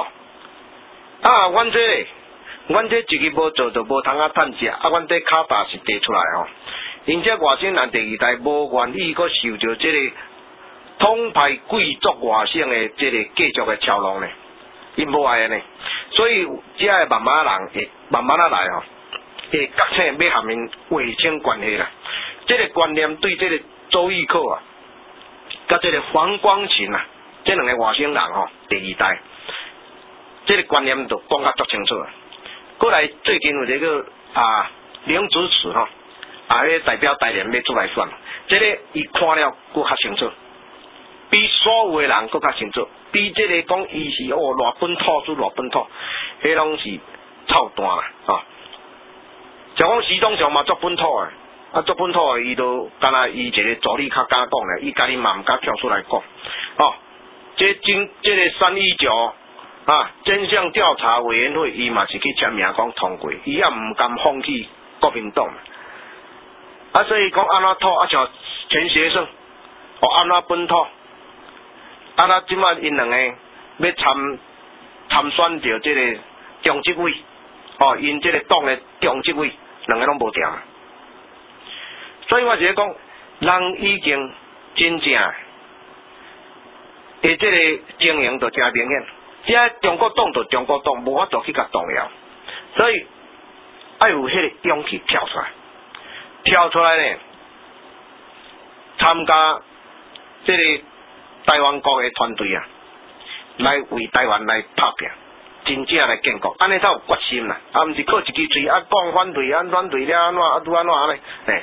阮这一日无做就无通趁食，阮这卡大是地出来因这外省人第二代无愿意搁受着这个统派贵族外省的这个继续的操弄呢。因无爱安尼，所以遮个慢慢人会慢慢来会觉醒要和因划清关系啦。这个观念对这个周玉蔻甲这个黄光芹这两个外省人第二代，这个观念就讲甲足清楚啊。过来最近有一个林子慈迄代表台联要出来选，这个伊看了佫较清楚。比所有的人更较清楚，比这个讲伊是偌本土，迄拢是臭蛋啦就讲时装上嘛足本土的，足本土的伊都敢若伊一个助理较敢讲咧，伊家己嘛毋敢跳出来讲这个319真相调查委员会，伊嘛是去签名讲通过，伊也毋甘放弃国民党所以讲安怎土像全学生安怎本土。即摆因两个要参选着这个中执委，因这个党的中执委，两个拢无掂。所以我是讲，人已经真正这个经营就真明显。这中国党就中国党，无法度去甲动摇，所以要有迄个勇气跳出来呢，参加这个。台湾国的团队来为台湾来拍拼， 真正来建国，安尼才有决心啦，啊，毋是靠一支嘴讲反对反对了安怎拄安怎安尼，嘿，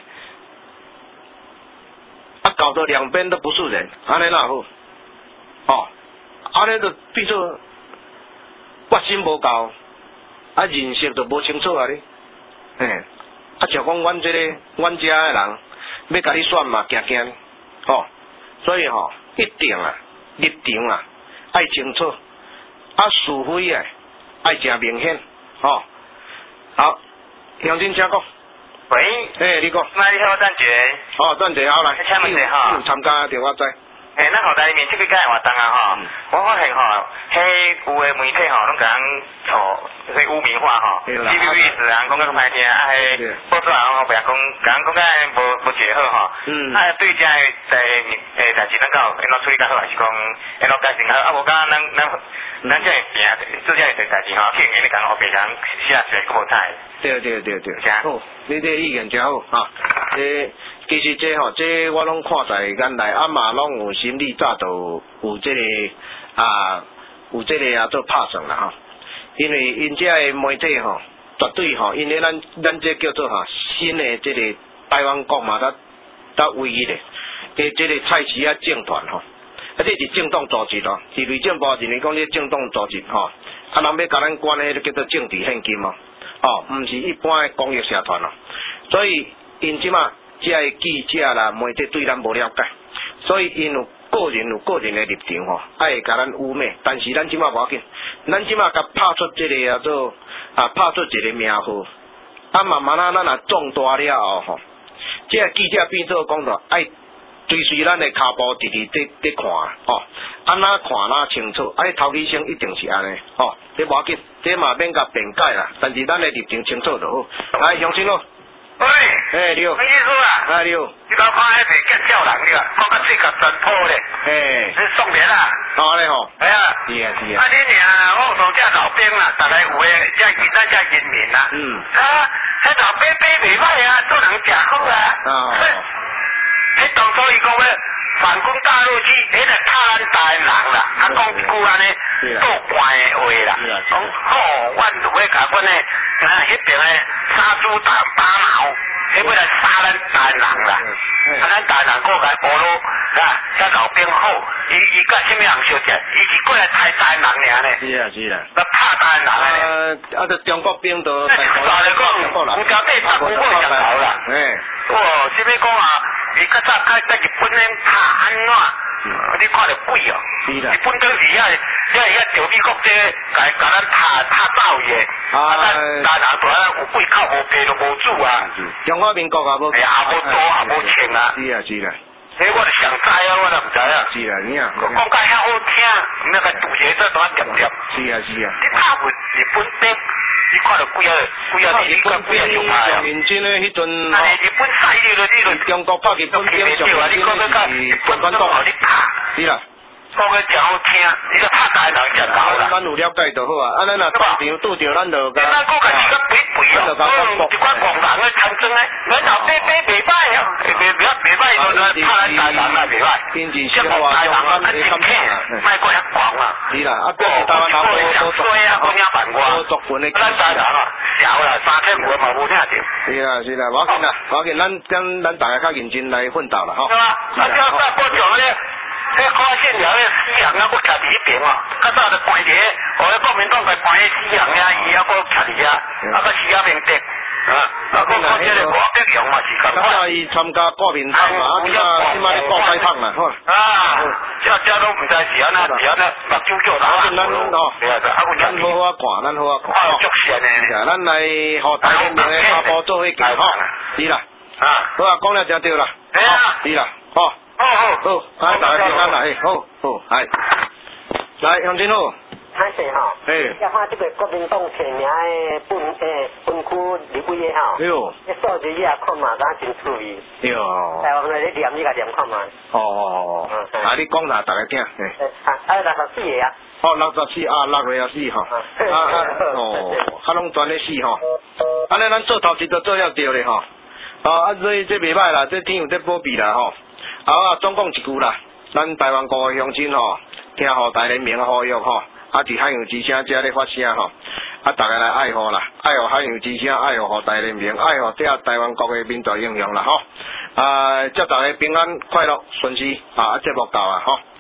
搞得两边都不是人，安尼哪好？哦，安尼就变做决心无够，认识就无清楚啊咧，嘿，像讲阮这个阮遮的人要甲你选嘛，惊惊，哦，所以一定立场爱清楚，是非爱真明显，好，乡亲请讲。 喂， 你讲。 你好，赞杰。 赞杰好来。 请问者有参加电话知。 咱后台里面这个届活动啊我发现迄有的媒体拢甲人迄污名化TVB 是人讲较歹听，迄报纸人白讲甲人无结好对这代志咱到因处理较好，还是讲因改善较好，无甲咱这平做这代志去用的讲别人写出来佫无歹。 对，好，你这意见真好其实这我拢看在眼内，嘛拢有心理早就有这个做拍算啦因为因这个媒体绝对因为咱这叫做新的这个台湾国嘛，得唯一的这个蔡徐政团这是政党组织咯，是内政部认为讲这政党组织人要甲咱管的叫做政治献金毋是一般的公益社团所以因即马这个记者啦、媒体对咱无了解，所以因有个人的立场爱甲咱污蔑，但是咱即马无要紧，咱即马甲拍出这个拍出一个名号，慢慢咱若壮大了后这个记者变做讲到爱追随咱的脚步直直看安怎看哪清楚，头起先一定是安尼这无要紧，这嘛免甲辩解啦，但是咱的立场清楚就好。来，乡亲喂， 你好。 陈秘书啊。 你好。 你讲看迄个结叫人了，看到嘴角真破咧。你送面啊？ 安尼吼。 系啊。 是啊。 你俩我同这老兵啦，逐个有诶，咱这人民啦。迄老伯伯袂歹啊，做人诚好啊。迄当初伊讲要反攻大陆去，迄个怕咱台湾人啦，讲一句安尼做怪诶话啦，讲阮就要甲阮诶，迄边诶杀猪打毛，迄要来杀咱台湾人啦，咱台湾人过来保路，遮老兵好，伊甲什么人相接？伊是过来杀台湾人尔呢。 是啦。 那怕台湾人咧。就中国兵都。 早就讲，人家被打不过上头啦。什么讲啊？伊较早在日本咧拍安怎？你看着鬼日本当时条美国这甲咱拍走伊诶，咱人大有鬼靠无地都无主啊。 中华民国也无。 也无多也无清啊。 是啦。 这我就想知啊，我就唔知啊。 是啦，你啊。 讲甲遐好听，唔要甲杜写这段点点。 是啊。 你拍日本兵。你看到几啊上牌啊！ 认真诶，迄阵。 日本赛你中国拍日本兵上啊！你讲到日本都互你拍。 是啦。 讲个真好听，你个拍台人真好啦。 咱有了解就好啊，咱若当场拄着，咱就。 咱讲家己个肥肥哦，一款狂人个长征诶，咱老爸爸袂歹啊，袂歹，就拍咱台人啊袂歹。 经济生活上啊， 真轻，卖过遐狂啊。 是啦，表示台湾人多作份的。 咱台人啊，少啦，3500嘛无听着。 是啦，无要紧，咱大家较认真来奋斗啦，吼。 对啊，再过上咧。迄看线条，迄死人啊，搁徛伫迄边哦。较早就搬伫迄，互国民党来搬迄死人啊，伊还搁徛伫遐，搁死啊面顶，搁看这个国德用嘛是咁款。 伊参加国民党嘛，即马咧国民党啦，吼。 这都唔知是安那，目睭叫打啦。 咱好啊看， 足线诶。 咱来互台湾人诶下步做伙行吼。是啦。好啊，讲了真对啦。是啦，吼。好，大家平安啦，好，来，乡亲好。 歹势吼，要看这个国民党提名的分区立委的吼，这数字也看嘛，敢真趣味。台湾来你念你甲念看嘛。 你讲啦，大家听。 64个啊。 64啊，6月4吼。较拢全咧4吼。安尼咱做头一就做了对咧吼。所以这袂歹啦，这天有这保庇啦吼。总讲一句啦，咱台湾国的乡亲吼，听候大人民呼吁吼， 伫海洋之声遮咧发声吼，大家来爱护啦，爱护海洋之声，爱护大人民，爱护这台湾国的民族英雄啦吼，祝大家平安快乐顺遂，节目到啊吼。